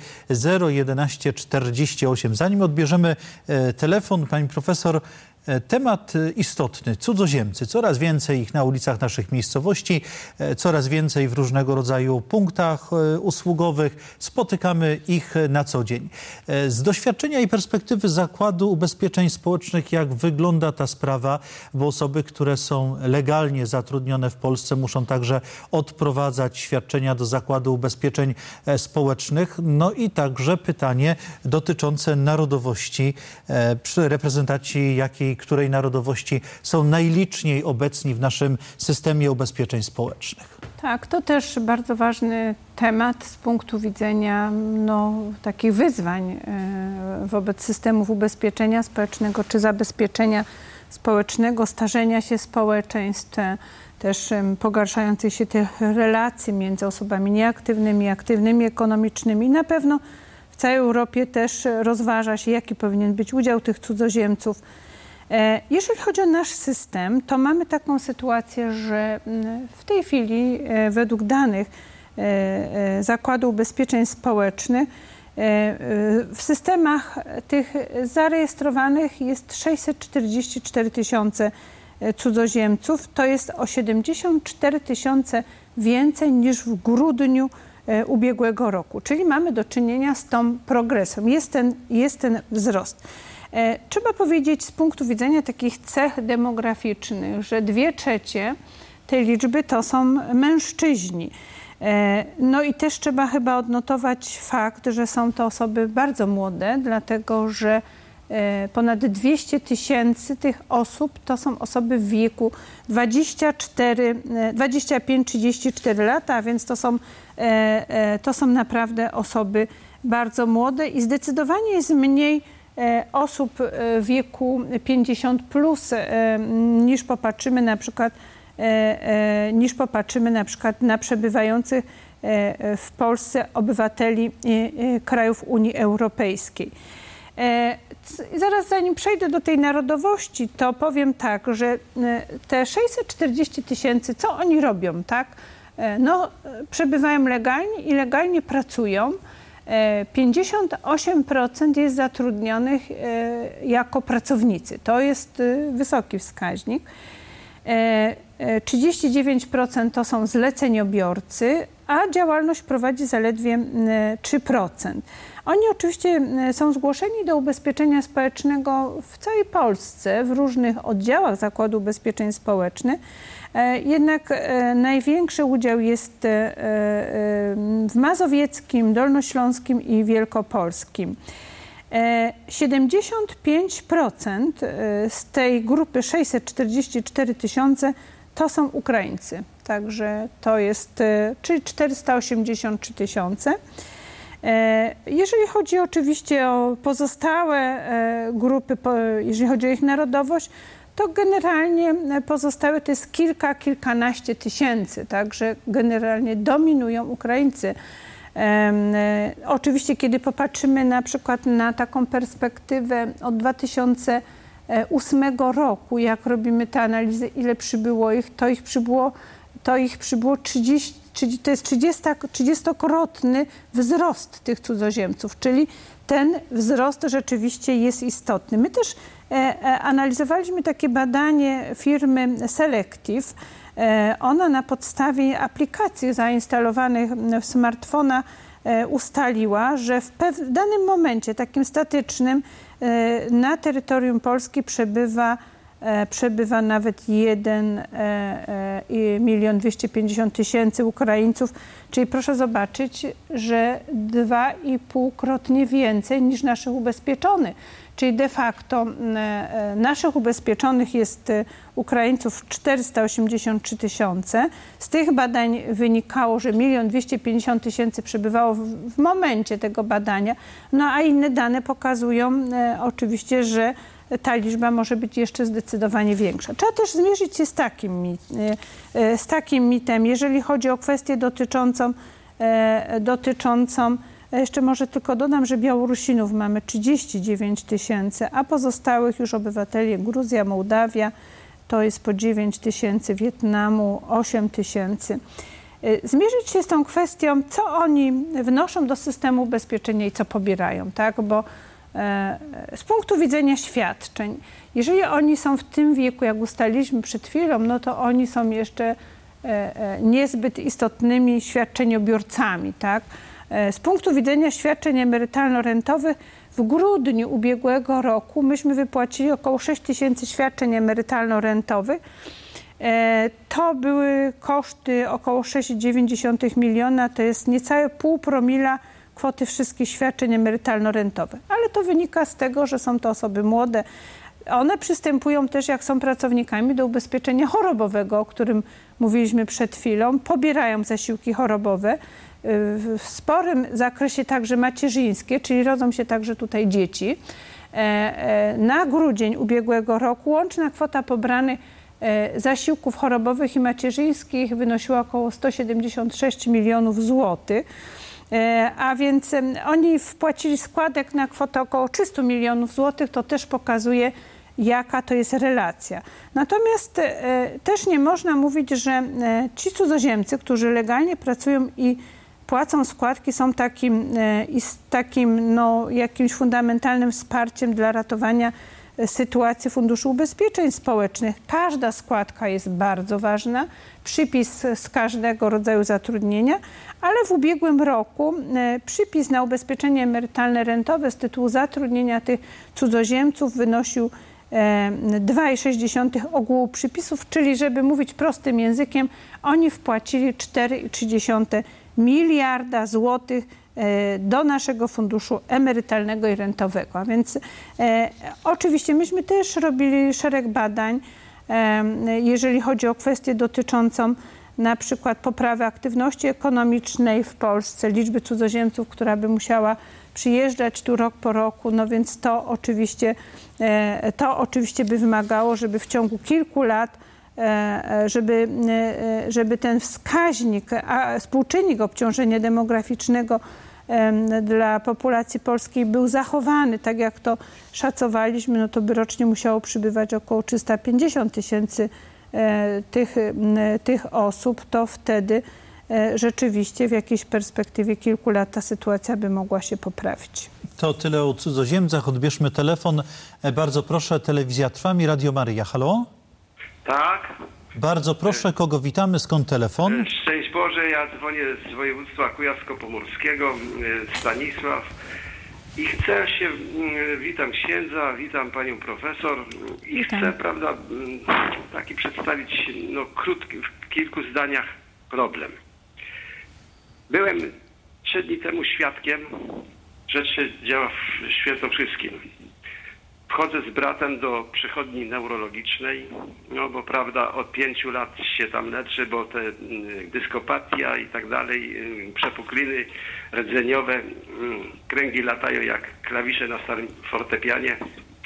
01148. Zanim odbierzemy telefon, pani profesor, temat istotny. Cudzoziemcy. Coraz więcej ich na ulicach naszych miejscowości, coraz więcej w różnego rodzaju punktach usługowych. Spotykamy ich na co dzień. Z doświadczenia i perspektywy Zakładu Ubezpieczeń Społecznych, jak wygląda ta sprawa, bo osoby, które są legalnie zatrudnione w Polsce, muszą także odprowadzać świadczenia do Zakładu Ubezpieczeń Społecznych. No i także pytanie dotyczące narodowości. Reprezentanci której narodowości są najliczniej obecni w naszym systemie ubezpieczeń społecznych? Tak, to też bardzo ważny temat z punktu widzenia takich wyzwań wobec systemów ubezpieczenia społecznego czy zabezpieczenia społecznego, starzenia się społeczeństw, też pogarszających się tych relacji między osobami nieaktywnymi, aktywnymi ekonomicznymi. I na pewno w całej Europie też rozważa się, jaki powinien być udział tych cudzoziemców. Jeżeli chodzi o nasz system, to mamy taką sytuację, że w tej chwili według danych Zakładu Ubezpieczeń Społecznych w systemach tych zarejestrowanych jest 644 tysiące cudzoziemców. To jest o 74 tysiące więcej niż w grudniu ubiegłego roku. Czyli mamy do czynienia z tą progresją. Jest ten wzrost. Trzeba powiedzieć z punktu widzenia takich cech demograficznych, że 2/3 tej liczby to są mężczyźni. No i też trzeba chyba odnotować fakt, że są to osoby bardzo młode, dlatego że ponad 200 tysięcy tych osób to są osoby w wieku 25-34 lata, a więc to są naprawdę osoby bardzo młode i zdecydowanie jest mniej osób w wieku 50+, niż popatrzymy na przykład na przebywających w Polsce obywateli krajów Unii Europejskiej. Zaraz zanim przejdę do tej narodowości, to powiem tak, że te 640 tysięcy, co oni robią, tak? Przebywają legalnie i legalnie pracują. 58% jest zatrudnionych jako pracownicy. To jest wysoki wskaźnik. 39% to są zleceniobiorcy, a działalność prowadzi zaledwie 3%. Oni oczywiście są zgłoszeni do ubezpieczenia społecznego w całej Polsce, w różnych oddziałach Zakładu Ubezpieczeń Społecznych. Jednak największy udział jest w mazowieckim, dolnośląskim i wielkopolskim. 75% z tej grupy 644 tysiące to są Ukraińcy. Także to jest, czyli 483 tysiące. Jeżeli chodzi oczywiście o pozostałe grupy, jeżeli chodzi o ich narodowość, to generalnie pozostałe to jest kilkanaście tysięcy, także generalnie dominują Ukraińcy. Oczywiście, kiedy popatrzymy na przykład na taką perspektywę od 2008 roku, jak robimy te analizy, ile przybyło ich, to ich przybyło 30-krotny wzrost tych cudzoziemców, czyli ten wzrost rzeczywiście jest istotny. My też analizowaliśmy takie badanie firmy Selective. Ona na podstawie aplikacji zainstalowanych w smartfona ustaliła, że w danym momencie takim statycznym na terytorium Polski przebywa nawet 1 250 000 Ukraińców, czyli proszę zobaczyć, że 2,5-krotnie więcej niż naszych ubezpieczonych. Czyli de facto naszych ubezpieczonych jest Ukraińców 483 tysiące. Z tych badań wynikało, że 1 250 000 przebywało w momencie tego badania, a inne dane pokazują oczywiście, że ta liczba może być jeszcze zdecydowanie większa. Trzeba też zmierzyć się z takim mitem, jeżeli chodzi o kwestię dotyczącą Jeszcze może tylko dodam, że Białorusinów mamy 39 000, a pozostałych już obywateli Gruzja, Mołdawia to jest po 9 000, Wietnamu 8 000. Zmierzyć się z tą kwestią, co oni wnoszą do systemu ubezpieczenia i co pobierają, tak? Bo z punktu widzenia świadczeń, jeżeli oni są w tym wieku, jak ustaliliśmy przed chwilą, no to oni są jeszcze niezbyt istotnymi świadczeniobiorcami, tak? Z punktu widzenia świadczeń emerytalno-rentowych w grudniu ubiegłego roku myśmy wypłacili około 6 000 świadczeń emerytalno-rentowych. To były koszty około 6,9 miliona, to jest niecałe 0,5 promila kwoty wszystkich świadczeń emerytalno-rentowych. Ale to wynika z tego, że są to osoby młode. One przystępują też, jak są pracownikami, do ubezpieczenia chorobowego, o którym mówiliśmy przed chwilą, pobierają zasiłki chorobowe, w sporym zakresie także macierzyńskie, czyli rodzą się także tutaj dzieci. Na grudzień ubiegłego roku łączna kwota pobranych zasiłków chorobowych i macierzyńskich wynosiła około 176 milionów złotych, a więc oni wpłacili składek na kwotę około 300 milionów złotych, to też pokazuje, jaka to jest relacja. Natomiast też nie można mówić, że ci cudzoziemcy, którzy legalnie pracują i płacą składki, są takim jakimś fundamentalnym wsparciem dla ratowania sytuacji Funduszu Ubezpieczeń Społecznych. Każda składka jest bardzo ważna, przypis z każdego rodzaju zatrudnienia, ale w ubiegłym roku przypis na ubezpieczenie emerytalne rentowe z tytułu zatrudnienia tych cudzoziemców wynosił 2,6 ogółu przypisów, czyli żeby mówić prostym językiem, oni wpłacili 4,3 miliarda złotych do naszego funduszu emerytalnego i rentowego. A więc oczywiście myśmy też robili szereg badań, jeżeli chodzi o kwestię dotyczącą na przykład poprawy aktywności ekonomicznej w Polsce, liczby cudzoziemców, która by musiała przyjeżdżać tu rok po roku, no więc to oczywiście by wymagało, żeby w ciągu kilku lat żeby ten wskaźnik, współczynnik obciążenia demograficznego dla populacji polskiej był zachowany, tak jak to szacowaliśmy, no to by rocznie musiało przybywać około 350 000 tych osób, to wtedy rzeczywiście w jakiejś perspektywie kilku lat ta sytuacja by mogła się poprawić. To tyle o cudzoziemcach. Odbierzmy telefon. Bardzo proszę, telewizja Trwam i Radio Maryja. Halo? Tak. Bardzo proszę, kogo witamy, skąd telefon? Szczęść Boże, ja dzwonię z województwa kujawsko-pomorskiego, Stanisław. I chcę się, witam księdza, witam panią profesor i chcę, prawda, taki przedstawić, krótki, w kilku zdaniach problem. Byłem 3 dni temu świadkiem, rzecz się działa w Świętokrzyskim. Wchodzę z bratem do przychodni neurologicznej, bo prawda od 5 lat się tam leczy, bo te dyskopatia i tak dalej, przepukliny rdzeniowe, kręgi latają jak klawisze na starym fortepianie.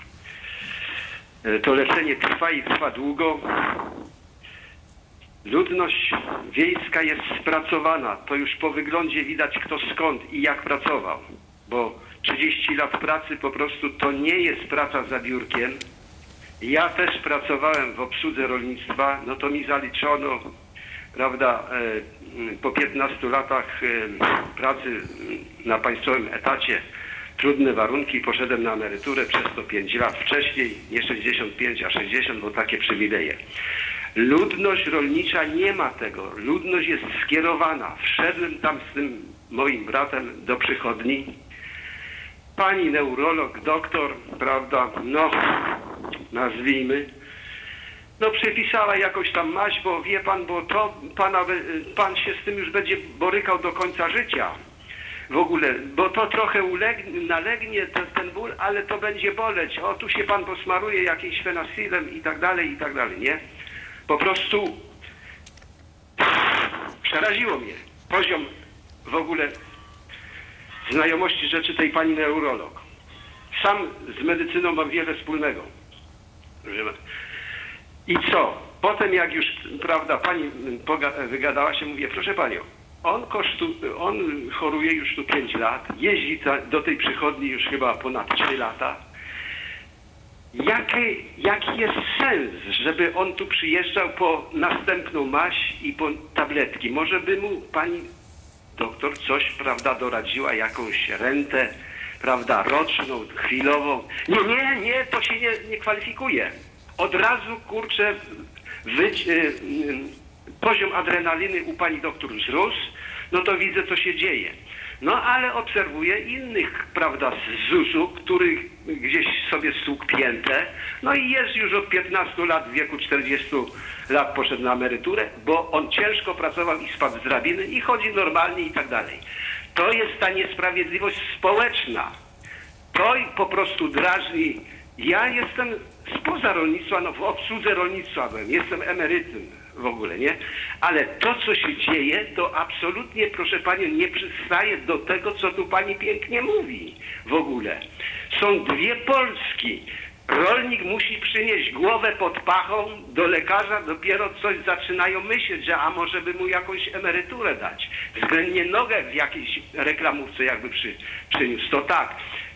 To leczenie trwa i trwa długo. Ludność wiejska jest spracowana. To już po wyglądzie widać kto skąd i jak pracował, bo 30 lat pracy po prostu to nie jest praca za biurkiem. Ja też pracowałem w obsłudze rolnictwa, no to mi zaliczono, prawda, po 15 latach pracy na państwowym etacie trudne warunki, poszedłem na emeryturę przez to 5 lat wcześniej, nie 65, a 60, bo takie przywileje. Ludność rolnicza nie ma tego. Ludność jest skierowana. Wszedłem tam z tym moim bratem do przychodni. Pani neurolog, doktor, prawda, nazwijmy, przepisała jakąś tam maść, bo wie pan, bo to pan się z tym już będzie borykał do końca życia. W ogóle, bo to trochę nalegnie ten ból, ale to będzie boleć. O, tu się pan posmaruje jakimś fenasilem i tak dalej, nie? Po prostu przeraziło mnie poziom w ogóle znajomości rzeczy tej pani neurolog. Sam z medycyną mam wiele wspólnego. I co? Potem jak już, prawda, pani wygadała się, mówię, proszę panią, On choruje już tu 5 lat, jeździ do tej przychodni już chyba ponad 3 lata. Jaki jest sens, żeby on tu przyjeżdżał po następną maść i po tabletki? Może by mu pani doktor coś, prawda, doradziła, jakąś rentę, prawda, roczną, chwilową. Nie, to się nie kwalifikuje. Od razu, kurczę, poziom adrenaliny u pani doktor wzrósł, no to widzę, co się dzieje. No ale obserwuję innych, prawda, z ZUS-u, których gdzieś sobie stukł piętę, no i jest już od 15 lat, w wieku 40 lat poszedł na emeryturę, bo on ciężko pracował i spadł z drabiny i chodzi normalnie i tak dalej. To jest ta niesprawiedliwość społeczna. To po prostu drażni. Ja jestem spoza rolnictwa, no w obsłudze rolnictwa byłem, jestem emerytem w ogóle, nie? Ale to, co się dzieje, to absolutnie, proszę Panią, nie przystaje do tego, co tu Pani pięknie mówi w ogóle. Są dwie Polski. Rolnik musi przynieść głowę pod pachą do lekarza, dopiero coś zaczynają myśleć, że a może by mu jakąś emeryturę dać. Względnie nogę w jakiejś reklamówce jakby przyniósł. To tak.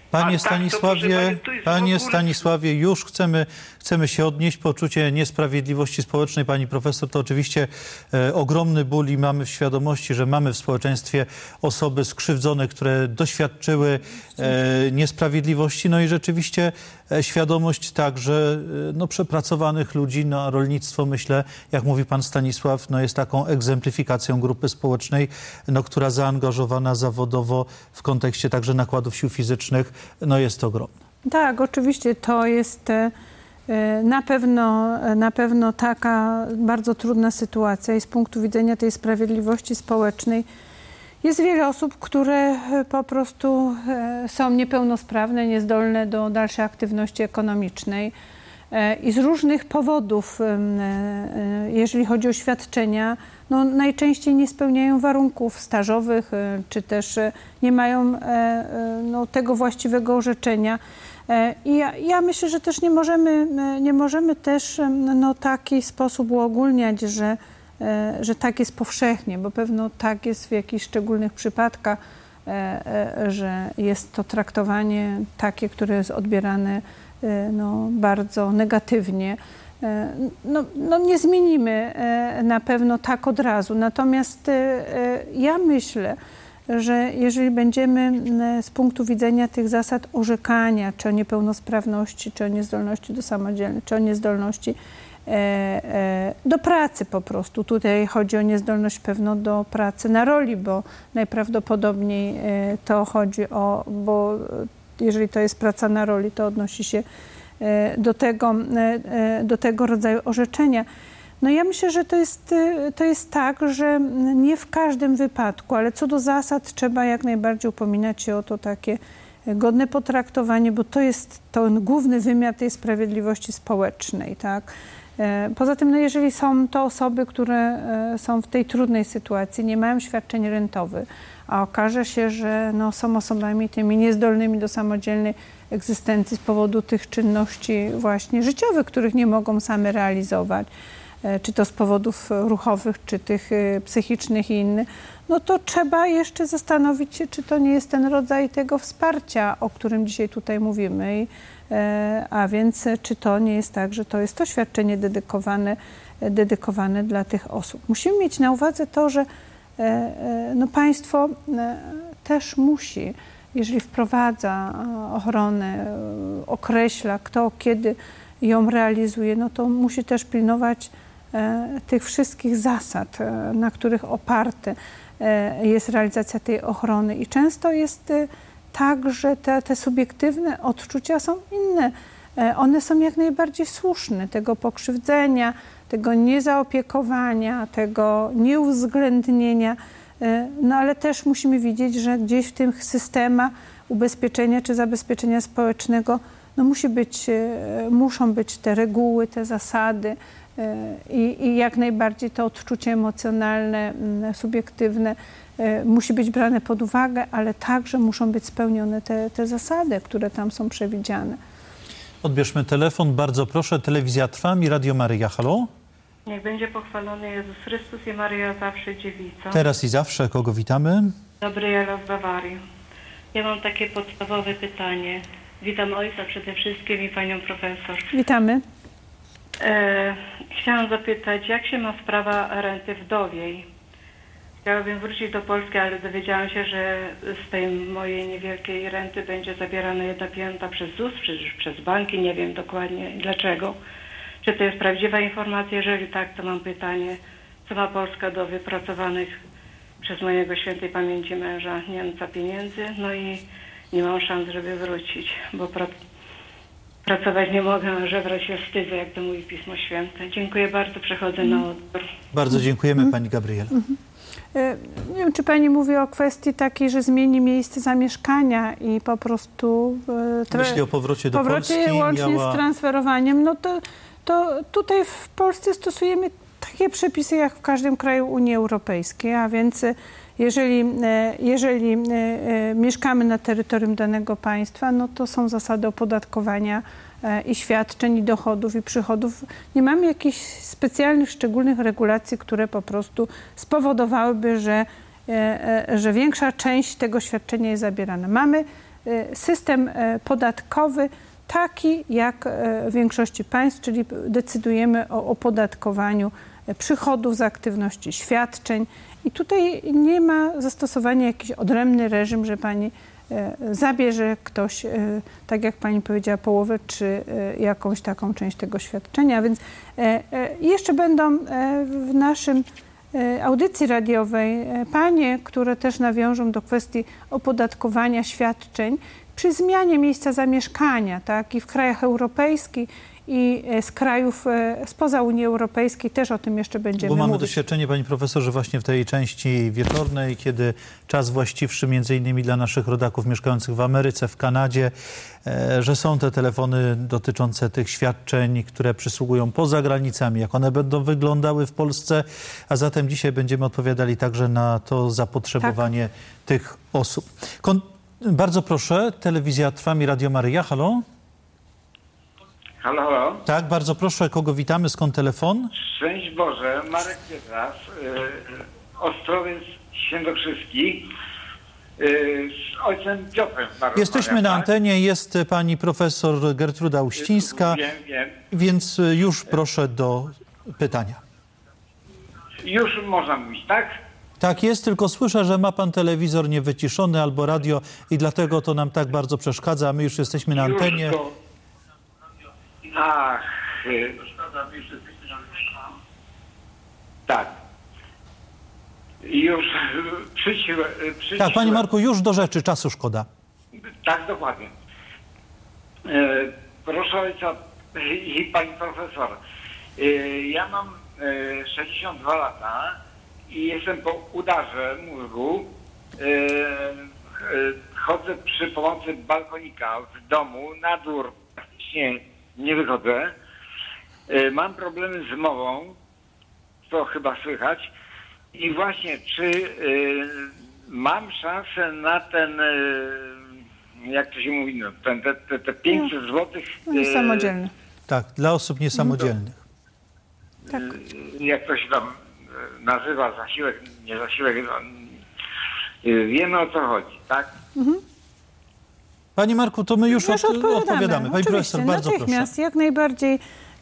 Panie Stanisławie, już chcemy się odnieść. Poczucie niesprawiedliwości społecznej, pani profesor, to oczywiście ogromny ból i mamy w świadomości, że mamy w społeczeństwie osoby skrzywdzone, które doświadczyły niesprawiedliwości. No i rzeczywiście świadomość także przepracowanych ludzi. No, a rolnictwo, myślę, jak mówi pan Stanisław, jest taką egzemplifikacją grupy społecznej, która zaangażowana zawodowo w kontekście także nakładów sił fizycznych, jest ogromna. Tak, oczywiście to jest na pewno taka bardzo trudna sytuacja i z punktu widzenia tej sprawiedliwości społecznej jest wiele osób, które po prostu są niepełnosprawne, niezdolne do dalszej aktywności ekonomicznej i z różnych powodów, jeżeli chodzi o świadczenia, najczęściej nie spełniają warunków stażowych, czy też nie mają tego właściwego orzeczenia. I ja myślę, że też nie możemy też w taki sposób uogólniać, że tak jest powszechnie, bo pewno tak jest w jakichś szczególnych przypadkach, że jest to traktowanie takie, które jest odbierane bardzo negatywnie. Nie zmienimy na pewno tak od razu. Natomiast ja myślę, że jeżeli będziemy z punktu widzenia tych zasad orzekania, czy o niepełnosprawności, czy o niezdolności do samodzielnej, czy o niezdolności do pracy po prostu. Tutaj chodzi o niezdolność pewno do pracy na roli, bo najprawdopodobniej to chodzi bo jeżeli to jest praca na roli, to odnosi się do tego rodzaju orzeczenia. Ja myślę, że to jest tak, że nie w każdym wypadku, ale co do zasad trzeba jak najbardziej upominać się o to takie godne potraktowanie, bo to jest ten główny wymiar tej sprawiedliwości społecznej, tak? Poza tym, jeżeli są to osoby, które są w tej trudnej sytuacji, nie mają świadczeń rentowych, a okaże się, że są osobami tymi niezdolnymi do samodzielnej egzystencji z powodu tych czynności właśnie życiowych, których nie mogą same realizować, czy to z powodów ruchowych, czy tych psychicznych i innych, to trzeba jeszcze zastanowić się, czy to nie jest ten rodzaj tego wsparcia, o którym dzisiaj tutaj mówimy. A więc czy to nie jest tak, że to jest to świadczenie dedykowane dla tych osób. Musimy mieć na uwadze to, że państwo też musi, jeżeli wprowadza ochronę, określa kto, kiedy ją realizuje, to musi też pilnować tych wszystkich zasad, na których oparte jest realizacja tej ochrony. I często jest tak, że te subiektywne odczucia są inne. One są jak najbardziej słuszne. Tego pokrzywdzenia, tego niezaopiekowania, tego nieuwzględnienia. Ale też musimy widzieć, że gdzieś w tych systemach ubezpieczenia czy zabezpieczenia społecznego muszą być te reguły, te zasady i jak najbardziej to odczucie emocjonalne, subiektywne musi być brane pod uwagę, ale także muszą być spełnione te zasady, które tam są przewidziane. Odbierzmy telefon. Bardzo proszę. Telewizja Trwam i Radio Maryja. Halo? Niech będzie pochwalony Jezus Chrystus i Maryja zawsze dziewica. Teraz i zawsze. Kogo witamy? Gabriela z Bawarii. Ja mam takie podstawowe pytanie. Witam ojca przede wszystkim i panią profesor. Witamy. Chciałam zapytać, jak się ma sprawa renty wdowiej? Chciałabym wrócić do Polski, ale dowiedziałam się, że z tej mojej niewielkiej renty będzie zabierana 1/5 przez ZUS, przez banki. Nie wiem dokładnie dlaczego. Czy to jest prawdziwa informacja? Jeżeli tak, to mam pytanie, co ma Polska do wypracowanych przez mojego świętej pamięci męża Niemca pieniędzy? No i nie mam szans, żeby wrócić, bo pracować nie mogę, a żebrać się wstydzę, jak to mówi Pismo Święte. Dziękuję bardzo, przechodzę na odbiór. Bardzo dziękujemy pani Gabriela. Nie wiem, czy pani mówi o kwestii takiej, że zmieni miejsce zamieszkania i po prostu Myśli o powrocie do Polski. Łącznie z transferowaniem, no to tutaj w Polsce stosujemy takie przepisy jak w każdym kraju Unii Europejskiej, a więc jeżeli mieszkamy na terytorium danego państwa, no to są zasady opodatkowania i świadczeń, i dochodów, i przychodów. Nie mamy jakichś specjalnych, szczególnych regulacji, które po prostu spowodowałyby, że większa część tego świadczenia jest zabierana. Mamy system podatkowy taki jak w większości państw, czyli decydujemy o opodatkowaniu przychodów z aktywności, świadczeń i tutaj nie ma zastosowania jakiś odrębny reżim, że pani zabierze ktoś, tak jak pani powiedziała, połowę czy jakąś taką część tego świadczenia. Więc jeszcze będą w naszym audycji radiowej panie, które też nawiążą do kwestii opodatkowania świadczeń przy zmianie miejsca zamieszkania, tak, i w krajach europejskich i z krajów spoza Unii Europejskiej też o tym jeszcze będziemy mówić. Bo mamy doświadczenie, pani profesorze, właśnie w tej części wieczornej, kiedy czas właściwszy między innymi dla naszych rodaków mieszkających w Ameryce, w Kanadzie, że są te telefony dotyczące tych świadczeń, które przysługują poza granicami, jak one będą wyglądały w Polsce, a zatem dzisiaj będziemy odpowiadali także na to zapotrzebowanie tych osób. Bardzo proszę, telewizja Trwam i Radio Maryja, halo? Halo, halo. Tak, bardzo proszę, kogo witamy, skąd telefon? Szczęść Boże, Marek Pietras, Ostrowiec Świętokrzyski, z ojcem Piotrem. Jesteśmy na antenie, jest pani profesor Gertruda Uścińska, Wiem. więc już proszę do pytania. Już można mówić, tak? Tak jest, tylko słyszę, że ma pan telewizor niewyciszony albo radio i dlatego to nam tak bardzo przeszkadza, a my już jesteśmy na antenie. Ach, tak. Już przyciłem. Tak, panie Marku, już do rzeczy, czasu szkoda. Tak, dokładnie. Proszę ojca i pani profesor, ja mam 62 lata i jestem po udarze mózgu. Chodzę przy pomocy balkonika w domu, na dwór praktycznie nie wychodzę. Mam problemy z mową, to chyba słychać. I właśnie, czy mam szansę na ten, jak to się mówi, no, te 500 złotych... Samodzielny. Tak, dla osób niesamodzielnych. Tak. Jak to się tam nazywa, zasiłek, nie zasiłek, no, wiemy o co chodzi, tak? Panie Marku, to my już odpowiadamy. Pani profesor, bardzo natychmiast, proszę. jak najbardziej.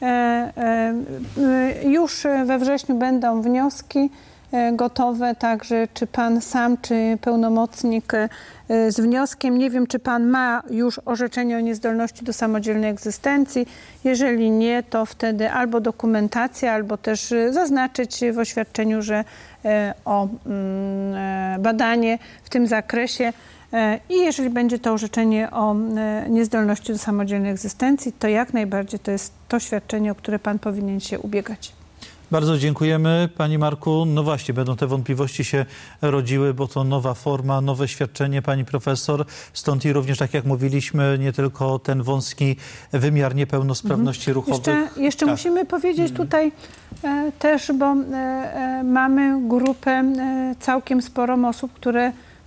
Już we wrześniu będą wnioski gotowe, także czy pan sam, czy pełnomocnik z wnioskiem. Nie wiem, czy pan ma już orzeczenie o niezdolności do samodzielnej egzystencji. Jeżeli nie, to wtedy albo dokumentacja, albo też zaznaczyć w oświadczeniu, że o badanie w tym zakresie. I jeżeli będzie to orzeczenie o niezdolności do samodzielnej egzystencji, to jak najbardziej to jest to świadczenie, o które pan powinien się ubiegać. Bardzo dziękujemy, pani Marku. No właśnie, będą te wątpliwości się rodziły, bo to nowa forma, nowe świadczenie, pani profesor. Stąd i również, tak jak mówiliśmy, nie tylko ten wąski wymiar niepełnosprawności ruchowych. Jeszcze musimy powiedzieć tutaj też, bo mamy grupę całkiem sporą osób, które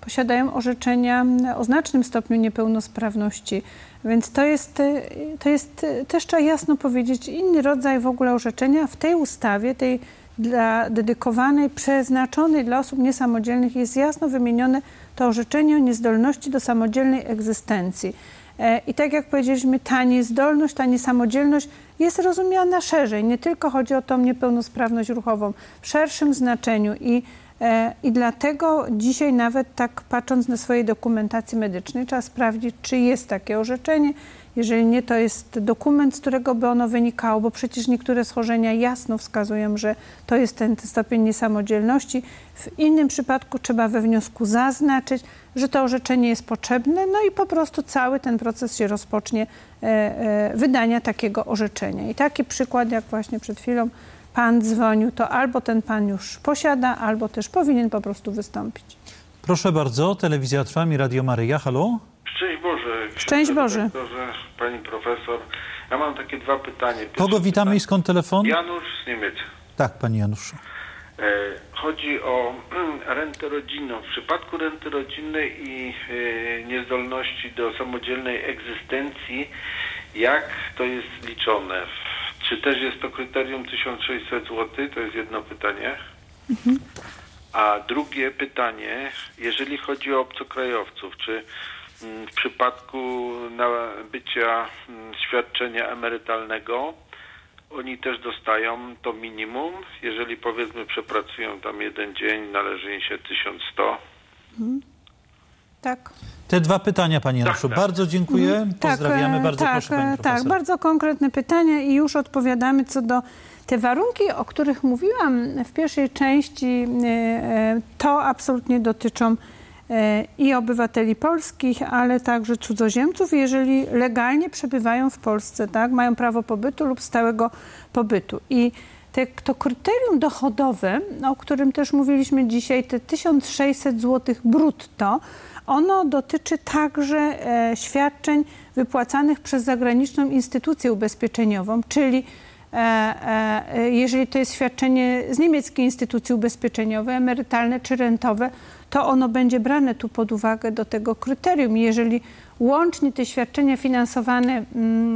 posiadają orzeczenia o znacznym stopniu niepełnosprawności. Więc to jest też trzeba jasno powiedzieć, inny rodzaj w ogóle orzeczenia w tej ustawie, tej dedykowanej, przeznaczonej dla osób niesamodzielnych jest jasno wymienione to orzeczenie o niezdolności do samodzielnej egzystencji. I tak jak powiedzieliśmy, ta niezdolność, ta niesamodzielność jest rozumiana szerzej. Nie tylko chodzi o tą niepełnosprawność ruchową w szerszym znaczeniu i dlatego dzisiaj nawet tak patrząc na swojej dokumentacji medycznej trzeba sprawdzić, czy jest takie orzeczenie. Jeżeli nie, to jest dokument, z którego by ono wynikało, bo przecież niektóre schorzenia jasno wskazują, że to jest ten stopień niesamodzielności. W innym przypadku trzeba we wniosku zaznaczyć, że to orzeczenie jest potrzebne, no i po prostu cały ten proces się rozpocznie wydania takiego orzeczenia. I taki przykład, jak właśnie przed chwilą pan dzwonił, to albo ten pan już posiada, albo też powinien po prostu wystąpić. Proszę bardzo, Telewizja Trwam i Radio Maryja, halo? Szczęść Boże. Szczęść Boże. Pani profesor, ja mam takie dwa pytania. Kogo witamy i skąd telefon? Janusz z Niemiec. Tak, panie Januszu. Chodzi o rentę rodzinną. W przypadku renty rodzinnej i niezdolności do samodzielnej egzystencji, jak to jest liczone? Czy też jest to kryterium 1600 zł? To jest jedno pytanie. A drugie pytanie, jeżeli chodzi o obcokrajowców, czy w przypadku nabycia świadczenia emerytalnego oni też dostają to minimum? Jeżeli powiedzmy przepracują tam jeden dzień, należy im się 1100? Tak. Te dwa pytania, panie Januszu. Tak. Bardzo dziękuję. Pozdrawiamy. Bardzo proszę, pani profesor. Tak, bardzo konkretne pytania i już odpowiadamy co do te warunki, o których mówiłam w pierwszej części, to absolutnie dotyczą i obywateli polskich, ale także cudzoziemców, jeżeli legalnie przebywają w Polsce, tak, mają prawo pobytu lub stałego pobytu. I to kryterium dochodowe, o którym też mówiliśmy dzisiaj, te 1600 zł brutto, ono dotyczy także świadczeń wypłacanych przez zagraniczną instytucję ubezpieczeniową, czyli jeżeli to jest świadczenie z niemieckiej instytucji ubezpieczeniowej, emerytalne czy rentowe, to ono będzie brane tu pod uwagę do tego kryterium. Jeżeli łącznie te świadczenia finansowane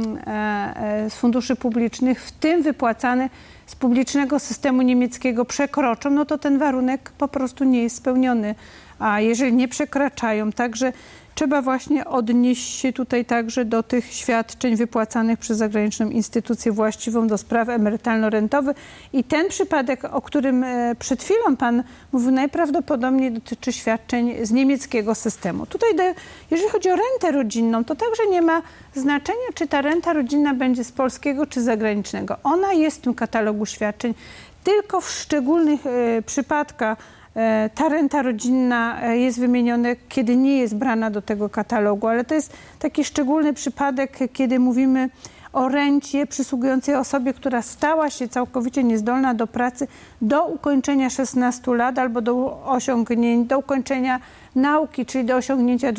z funduszy publicznych, w tym wypłacane z publicznego systemu niemieckiego przekroczą, no to ten warunek po prostu nie jest spełniony. A jeżeli nie przekraczają, także trzeba właśnie odnieść się tutaj także do tych świadczeń wypłacanych przez zagraniczną instytucję właściwą do spraw emerytalno-rentowych. I ten przypadek, o którym przed chwilą pan mówił, najprawdopodobniej dotyczy świadczeń z niemieckiego systemu. Tutaj, jeżeli chodzi o rentę rodzinną, to także nie ma znaczenia, czy ta renta rodzinna będzie z polskiego czy zagranicznego. Ona jest w tym katalogu świadczeń. Tylko w szczególnych przypadkach ta renta rodzinna jest wymieniona, kiedy nie jest brana do tego katalogu, ale to jest taki szczególny przypadek, kiedy mówimy o rencie przysługującej osobie, która stała się całkowicie niezdolna do pracy do ukończenia 16 lat albo do ukończenia nauki, czyli do osiągnięcia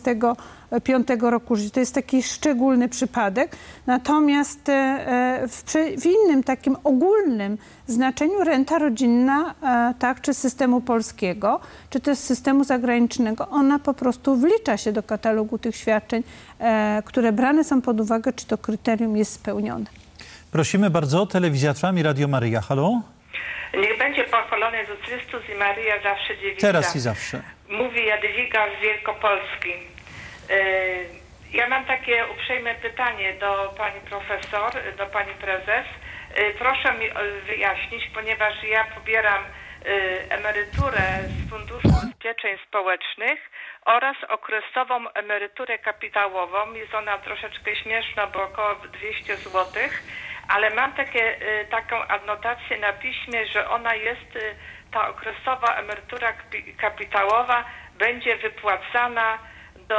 25 roku życia. To jest taki szczególny przypadek. Natomiast w innym takim ogólnym znaczeniu renta rodzinna, tak, czy systemu polskiego, czy też systemu zagranicznego, ona po prostu wlicza się do katalogu tych świadczeń, które brane są pod uwagę, czy to kryterium jest spełnione. Prosimy bardzo, Telewizja Trwam i Radio Maryja. Halo? Niech będzie pochwalony Jezus Chrystus i Maryja zawsze dziewica. Teraz i zawsze. Mówi Jadwiga z Wielkopolski. Ja mam takie uprzejme pytanie do pani profesor, do pani prezes. Proszę mi wyjaśnić, ponieważ ja pobieram emeryturę z Funduszu Ubezpieczeń Społecznych oraz okresową emeryturę kapitałową. Jest ona troszeczkę śmieszna, bo około 200 zł, ale mam taką adnotację na piśmie, że ona jest, ta okresowa emerytura kapitałowa będzie wypłacana do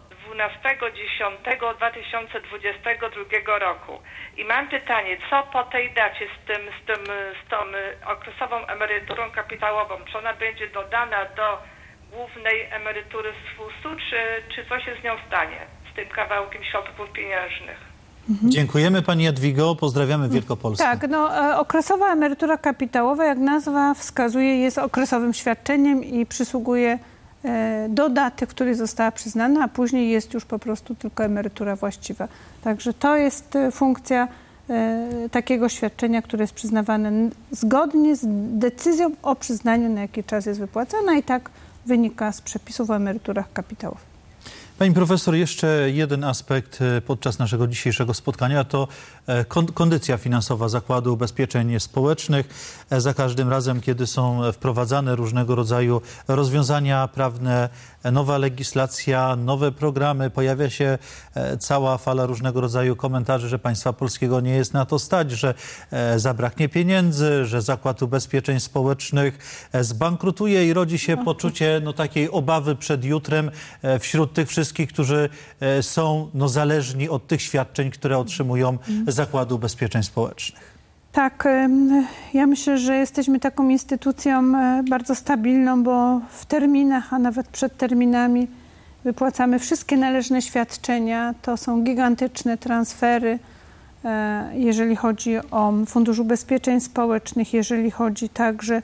12.10.2022 roku. I mam pytanie, co po tej dacie z tą okresową emeryturą kapitałową? Czy ona będzie dodana do głównej emerytury z FUS-u, czy co się z nią stanie, z tym kawałkiem środków pieniężnych? Dziękujemy pani Jadwigo, pozdrawiamy Wielkopolskę. Tak, okresowa emerytura kapitałowa, jak nazwa wskazuje, jest okresowym świadczeniem i przysługuje do daty, w której została przyznana, a później jest już po prostu tylko emerytura właściwa. Także to jest funkcja takiego świadczenia, które jest przyznawane zgodnie z decyzją o przyznaniu, na jaki czas jest wypłacana, i tak wynika z przepisów o emeryturach kapitałowych. Pani profesor, jeszcze jeden aspekt podczas naszego dzisiejszego spotkania to kondycja finansowa Zakładu Ubezpieczeń Społecznych. Za każdym razem, kiedy są wprowadzane różnego rodzaju rozwiązania prawne, nowa legislacja, nowe programy, pojawia się cała fala różnego rodzaju komentarzy, że państwa polskiego nie jest na to stać, że zabraknie pieniędzy, że Zakład Ubezpieczeń Społecznych zbankrutuje i rodzi się poczucie takiej obawy przed jutrem wśród tych wszystkich, którzy są zależni od tych świadczeń, które otrzymują z Zakładu Ubezpieczeń Społecznych. Tak, ja myślę, że jesteśmy taką instytucją bardzo stabilną, bo w terminach, a nawet przed terminami wypłacamy wszystkie należne świadczenia. To są gigantyczne transfery, jeżeli chodzi o Fundusz Ubezpieczeń Społecznych, jeżeli chodzi także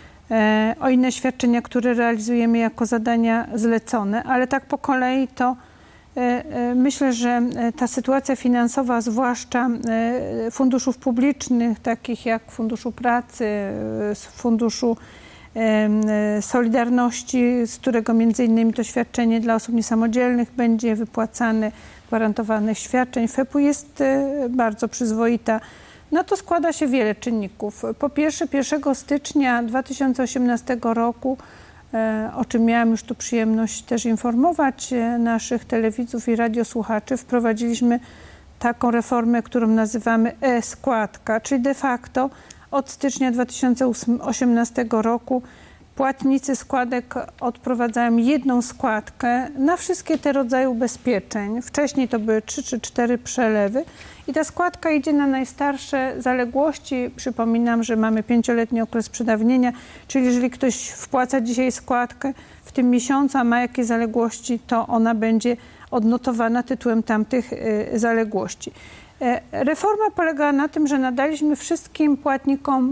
o inne świadczenia, które realizujemy jako zadania zlecone, ale tak po kolei to myślę, że ta sytuacja finansowa, zwłaszcza funduszów publicznych, takich jak Funduszu Pracy, Funduszu Solidarności, z którego między innymi to świadczenie dla osób niesamodzielnych będzie wypłacane, gwarantowanych świadczeń FEP-u, jest bardzo przyzwoita. Na to składa się wiele czynników. Po pierwsze, 1 stycznia 2018 roku, o czym miałam już tu przyjemność też informować naszych telewidzów i radiosłuchaczy, wprowadziliśmy taką reformę, którą nazywamy e-składka, czyli de facto od stycznia 2018 roku płatnicy składek odprowadzają jedną składkę na wszystkie te rodzaje ubezpieczeń. Wcześniej to były 3 czy 4 przelewy i ta składka idzie na najstarsze zaległości. Przypominam, że mamy 5-letni okres przedawnienia, czyli jeżeli ktoś wpłaca dzisiaj składkę w tym miesiącu, a ma jakieś zaległości, to ona będzie odnotowana tytułem tamtych zaległości. Reforma polegała na tym, że nadaliśmy wszystkim płatnikom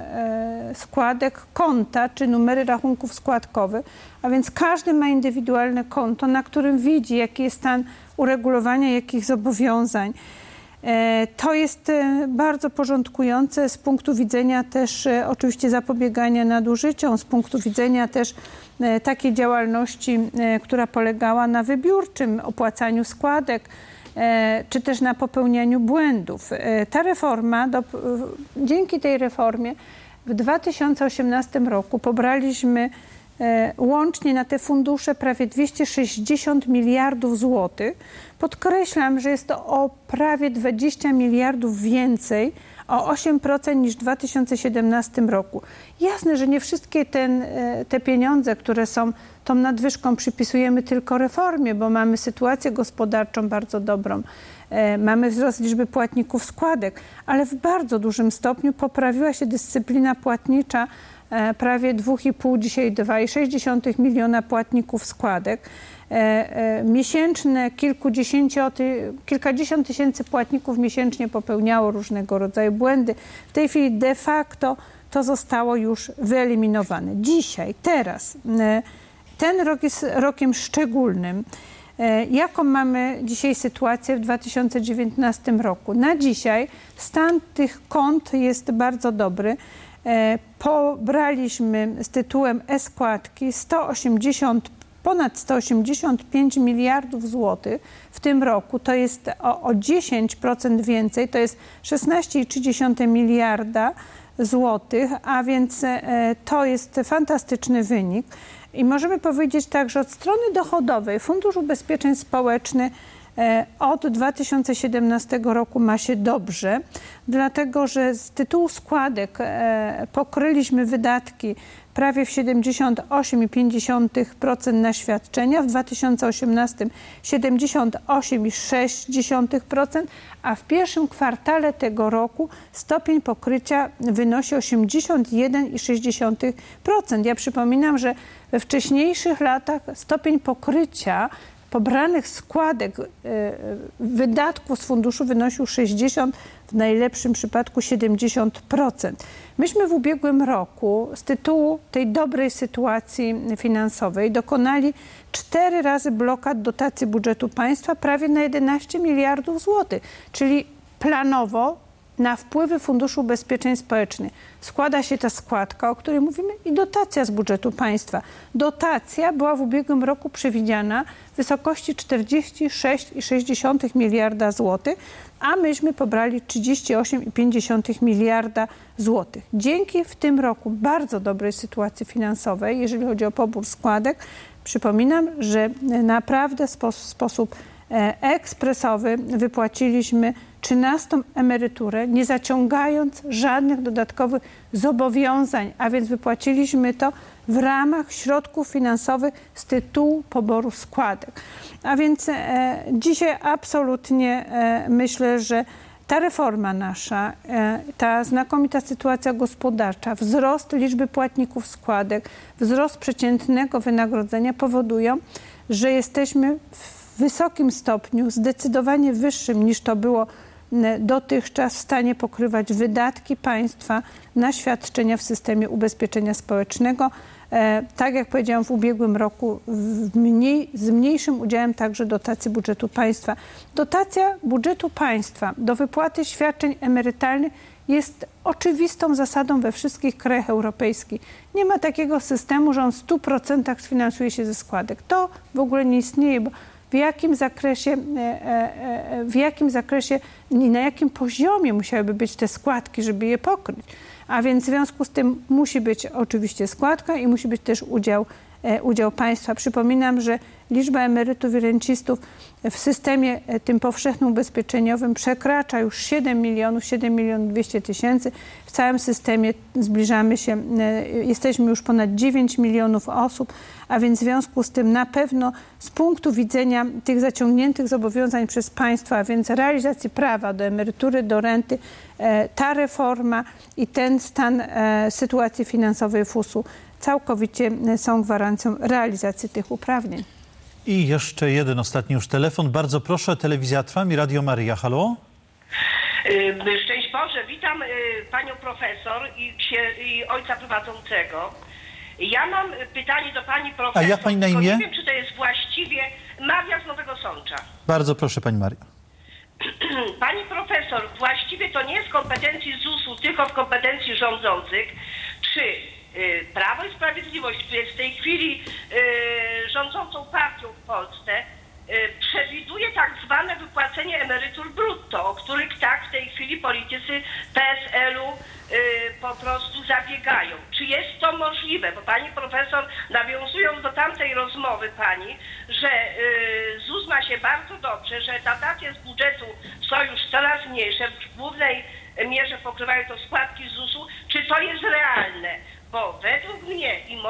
składek konta czy numery rachunków składkowych, a więc każdy ma indywidualne konto, na którym widzi, jaki jest stan uregulowania, jakich zobowiązań. To jest bardzo porządkujące z punktu widzenia też oczywiście zapobiegania nadużyciom, z punktu widzenia też takiej działalności, która polegała na wybiórczym opłacaniu składek, czy też na popełnianiu błędów. Ta reforma, dzięki tej reformie w 2018 roku pobraliśmy łącznie na te fundusze prawie 260 miliardów złotych. Podkreślam, że jest to o prawie 20 miliardów więcej, o 8% niż w 2017 roku. Jasne, że nie wszystkie te pieniądze, które są tą nadwyżką, przypisujemy tylko reformie, bo mamy sytuację gospodarczą bardzo dobrą, mamy wzrost liczby płatników składek, ale w bardzo dużym stopniu poprawiła się dyscyplina płatnicza prawie 2,5, dzisiaj 2,6 miliona płatników składek. Miesięczne kilkadziesiąt tysięcy płatników miesięcznie popełniało różnego rodzaju błędy. W tej chwili de facto to zostało już wyeliminowane. Dzisiaj, teraz, ten rok jest rokiem szczególnym. Jaką mamy dzisiaj sytuację w 2019 roku? Na dzisiaj stan tych kont jest bardzo dobry. Pobraliśmy z tytułem e-składki ponad 185 miliardów złotych w tym roku. To jest o 10% więcej, to jest 16,3 miliarda złotych, a więc to jest fantastyczny wynik. I możemy powiedzieć tak, że od strony dochodowej Fundusz Ubezpieczeń Społecznych od 2017 roku ma się dobrze, dlatego że z tytułu składek pokryliśmy wydatki prawie w 78,5% na świadczenia, w 2018 78,6%, a w pierwszym kwartale tego roku stopień pokrycia wynosi 81,6%. Ja przypominam, że we wcześniejszych latach stopień pokrycia pobranych składek wydatków z funduszu wynosił 60%, w najlepszym przypadku 70%. Myśmy w ubiegłym roku z tytułu tej dobrej sytuacji finansowej dokonali 4 razy blokad dotacji budżetu państwa prawie na 11 miliardów złotych, czyli planowo na wpływy Funduszu Ubezpieczeń Społecznych składa się ta składka, o której mówimy, i dotacja z budżetu państwa. Dotacja była w ubiegłym roku przewidziana w wysokości 46,6 miliarda złotych, a myśmy pobrali 38,5 miliarda złotych. Dzięki w tym roku bardzo dobrej sytuacji finansowej, jeżeli chodzi o pobór składek, przypominam, że naprawdę w sposób ekspresowy wypłaciliśmy 13. emeryturę, nie zaciągając żadnych dodatkowych zobowiązań, a więc wypłaciliśmy to w ramach środków finansowych z tytułu poboru składek. A więc dzisiaj absolutnie myślę, że ta reforma nasza, ta znakomita sytuacja gospodarcza, wzrost liczby płatników składek, wzrost przeciętnego wynagrodzenia powodują, że jesteśmy w wysokim stopniu, zdecydowanie wyższym niż to było dotychczas, w stanie pokrywać wydatki państwa na świadczenia w systemie ubezpieczenia społecznego. Tak jak powiedziałam, w ubiegłym roku z mniejszym udziałem także dotacji budżetu państwa. Dotacja budżetu państwa do wypłaty świadczeń emerytalnych jest oczywistą zasadą we wszystkich krajach europejskich. Nie ma takiego systemu, że on w 100% sfinansuje się ze składek. To w ogóle nie istnieje, bo w jakim zakresie i na jakim poziomie musiałyby być te składki, żeby je pokryć. A więc w związku z tym musi być oczywiście składka i musi być też udział państwa. Przypominam, że liczba emerytów i rencistów w systemie tym powszechnym ubezpieczeniowym przekracza już 7 200 000. W całym systemie zbliżamy się, jesteśmy już ponad 9 milionów osób, a więc w związku z tym na pewno z punktu widzenia tych zaciągniętych zobowiązań przez państwo, a więc realizacji prawa do emerytury, do renty, ta reforma i ten stan sytuacji finansowej FUS-u całkowicie są gwarancją realizacji tych uprawnień. I jeszcze jeden ostatni już telefon. Bardzo proszę, Telewizja Trwam i Radio Maryja. Halo? Szczęść Boże, witam panią profesor i ojca prowadzącego. Ja mam pytanie do pani profesor. A jak pani na imię? Nie wiem, czy to jest właściwie Maria z Nowego Sącza. Bardzo proszę, pani Maria. Pani profesor, właściwie to nie jest w kompetencji ZUS-u, tylko w kompetencji rządzących. Czy Prawo i Sprawiedliwość jest w tej chwili rządzącą partią w Polsce, przewiduje tak zwane wypłacenie emerytur brutto, o których tak w tej chwili politycy PSL-u po prostu zabiegają. Czy jest to możliwe? Bo pani profesor, nawiązując do tamtej rozmowy pani, że ZUS ma się bardzo dobrze, że dotacje z budżetu są już coraz mniejsze, w głównej mierze pokrywają to składki z ZUS-u. Czy to jest realne? Bo według mnie i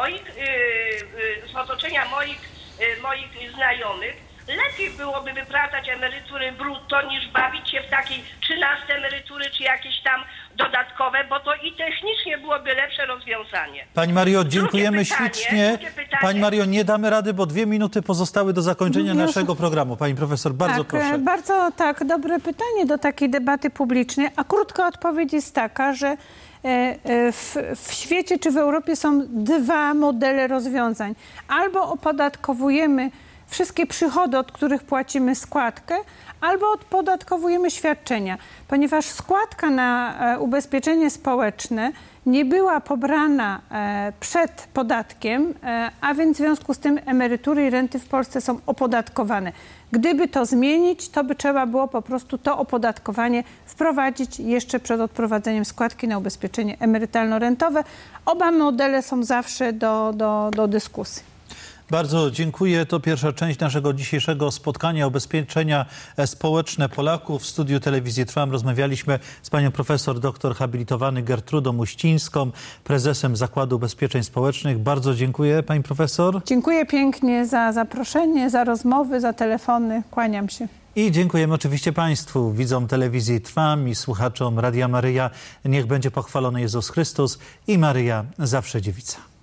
z otoczenia moich znajomych lepiej byłoby wypłacać emerytury brutto, niż bawić się w takiej 13 emerytury czy jakieś tam dodatkowe, bo to i technicznie byłoby lepsze rozwiązanie. Pani Mario, dziękujemy ślicznie. Pani Mario, nie damy rady, bo 2 minuty pozostały do zakończenia naszego programu. Pani profesor, bardzo proszę. Bardzo dobre pytanie do takiej debaty publicznej, a krótka odpowiedź jest taka, że w świecie czy w Europie są 2 modele rozwiązań. Albo opodatkowujemy wszystkie przychody, od których płacimy składkę, albo odpodatkowujemy świadczenia. Ponieważ składka na ubezpieczenie społeczne nie była pobrana przed podatkiem, a więc w związku z tym emerytury i renty w Polsce są opodatkowane. Gdyby to zmienić, to by trzeba było po prostu to opodatkowanie wprowadzić jeszcze przed odprowadzeniem składki na ubezpieczenie emerytalno-rentowe. Oba modele są zawsze do dyskusji. Bardzo dziękuję. To pierwsza część naszego dzisiejszego spotkania ubezpieczenia społeczne Polaków. W studiu Telewizji Trwam rozmawialiśmy z panią profesor doktor habilitowany Gertrudą Uścińską, prezesem Zakładu Ubezpieczeń Społecznych. Bardzo dziękuję, pani profesor. Dziękuję pięknie za zaproszenie, za rozmowy, za telefony. Kłaniam się. I dziękujemy oczywiście państwu, widzom Telewizji Trwam i słuchaczom Radia Maryja. Niech będzie pochwalony Jezus Chrystus i Maryja zawsze dziewica.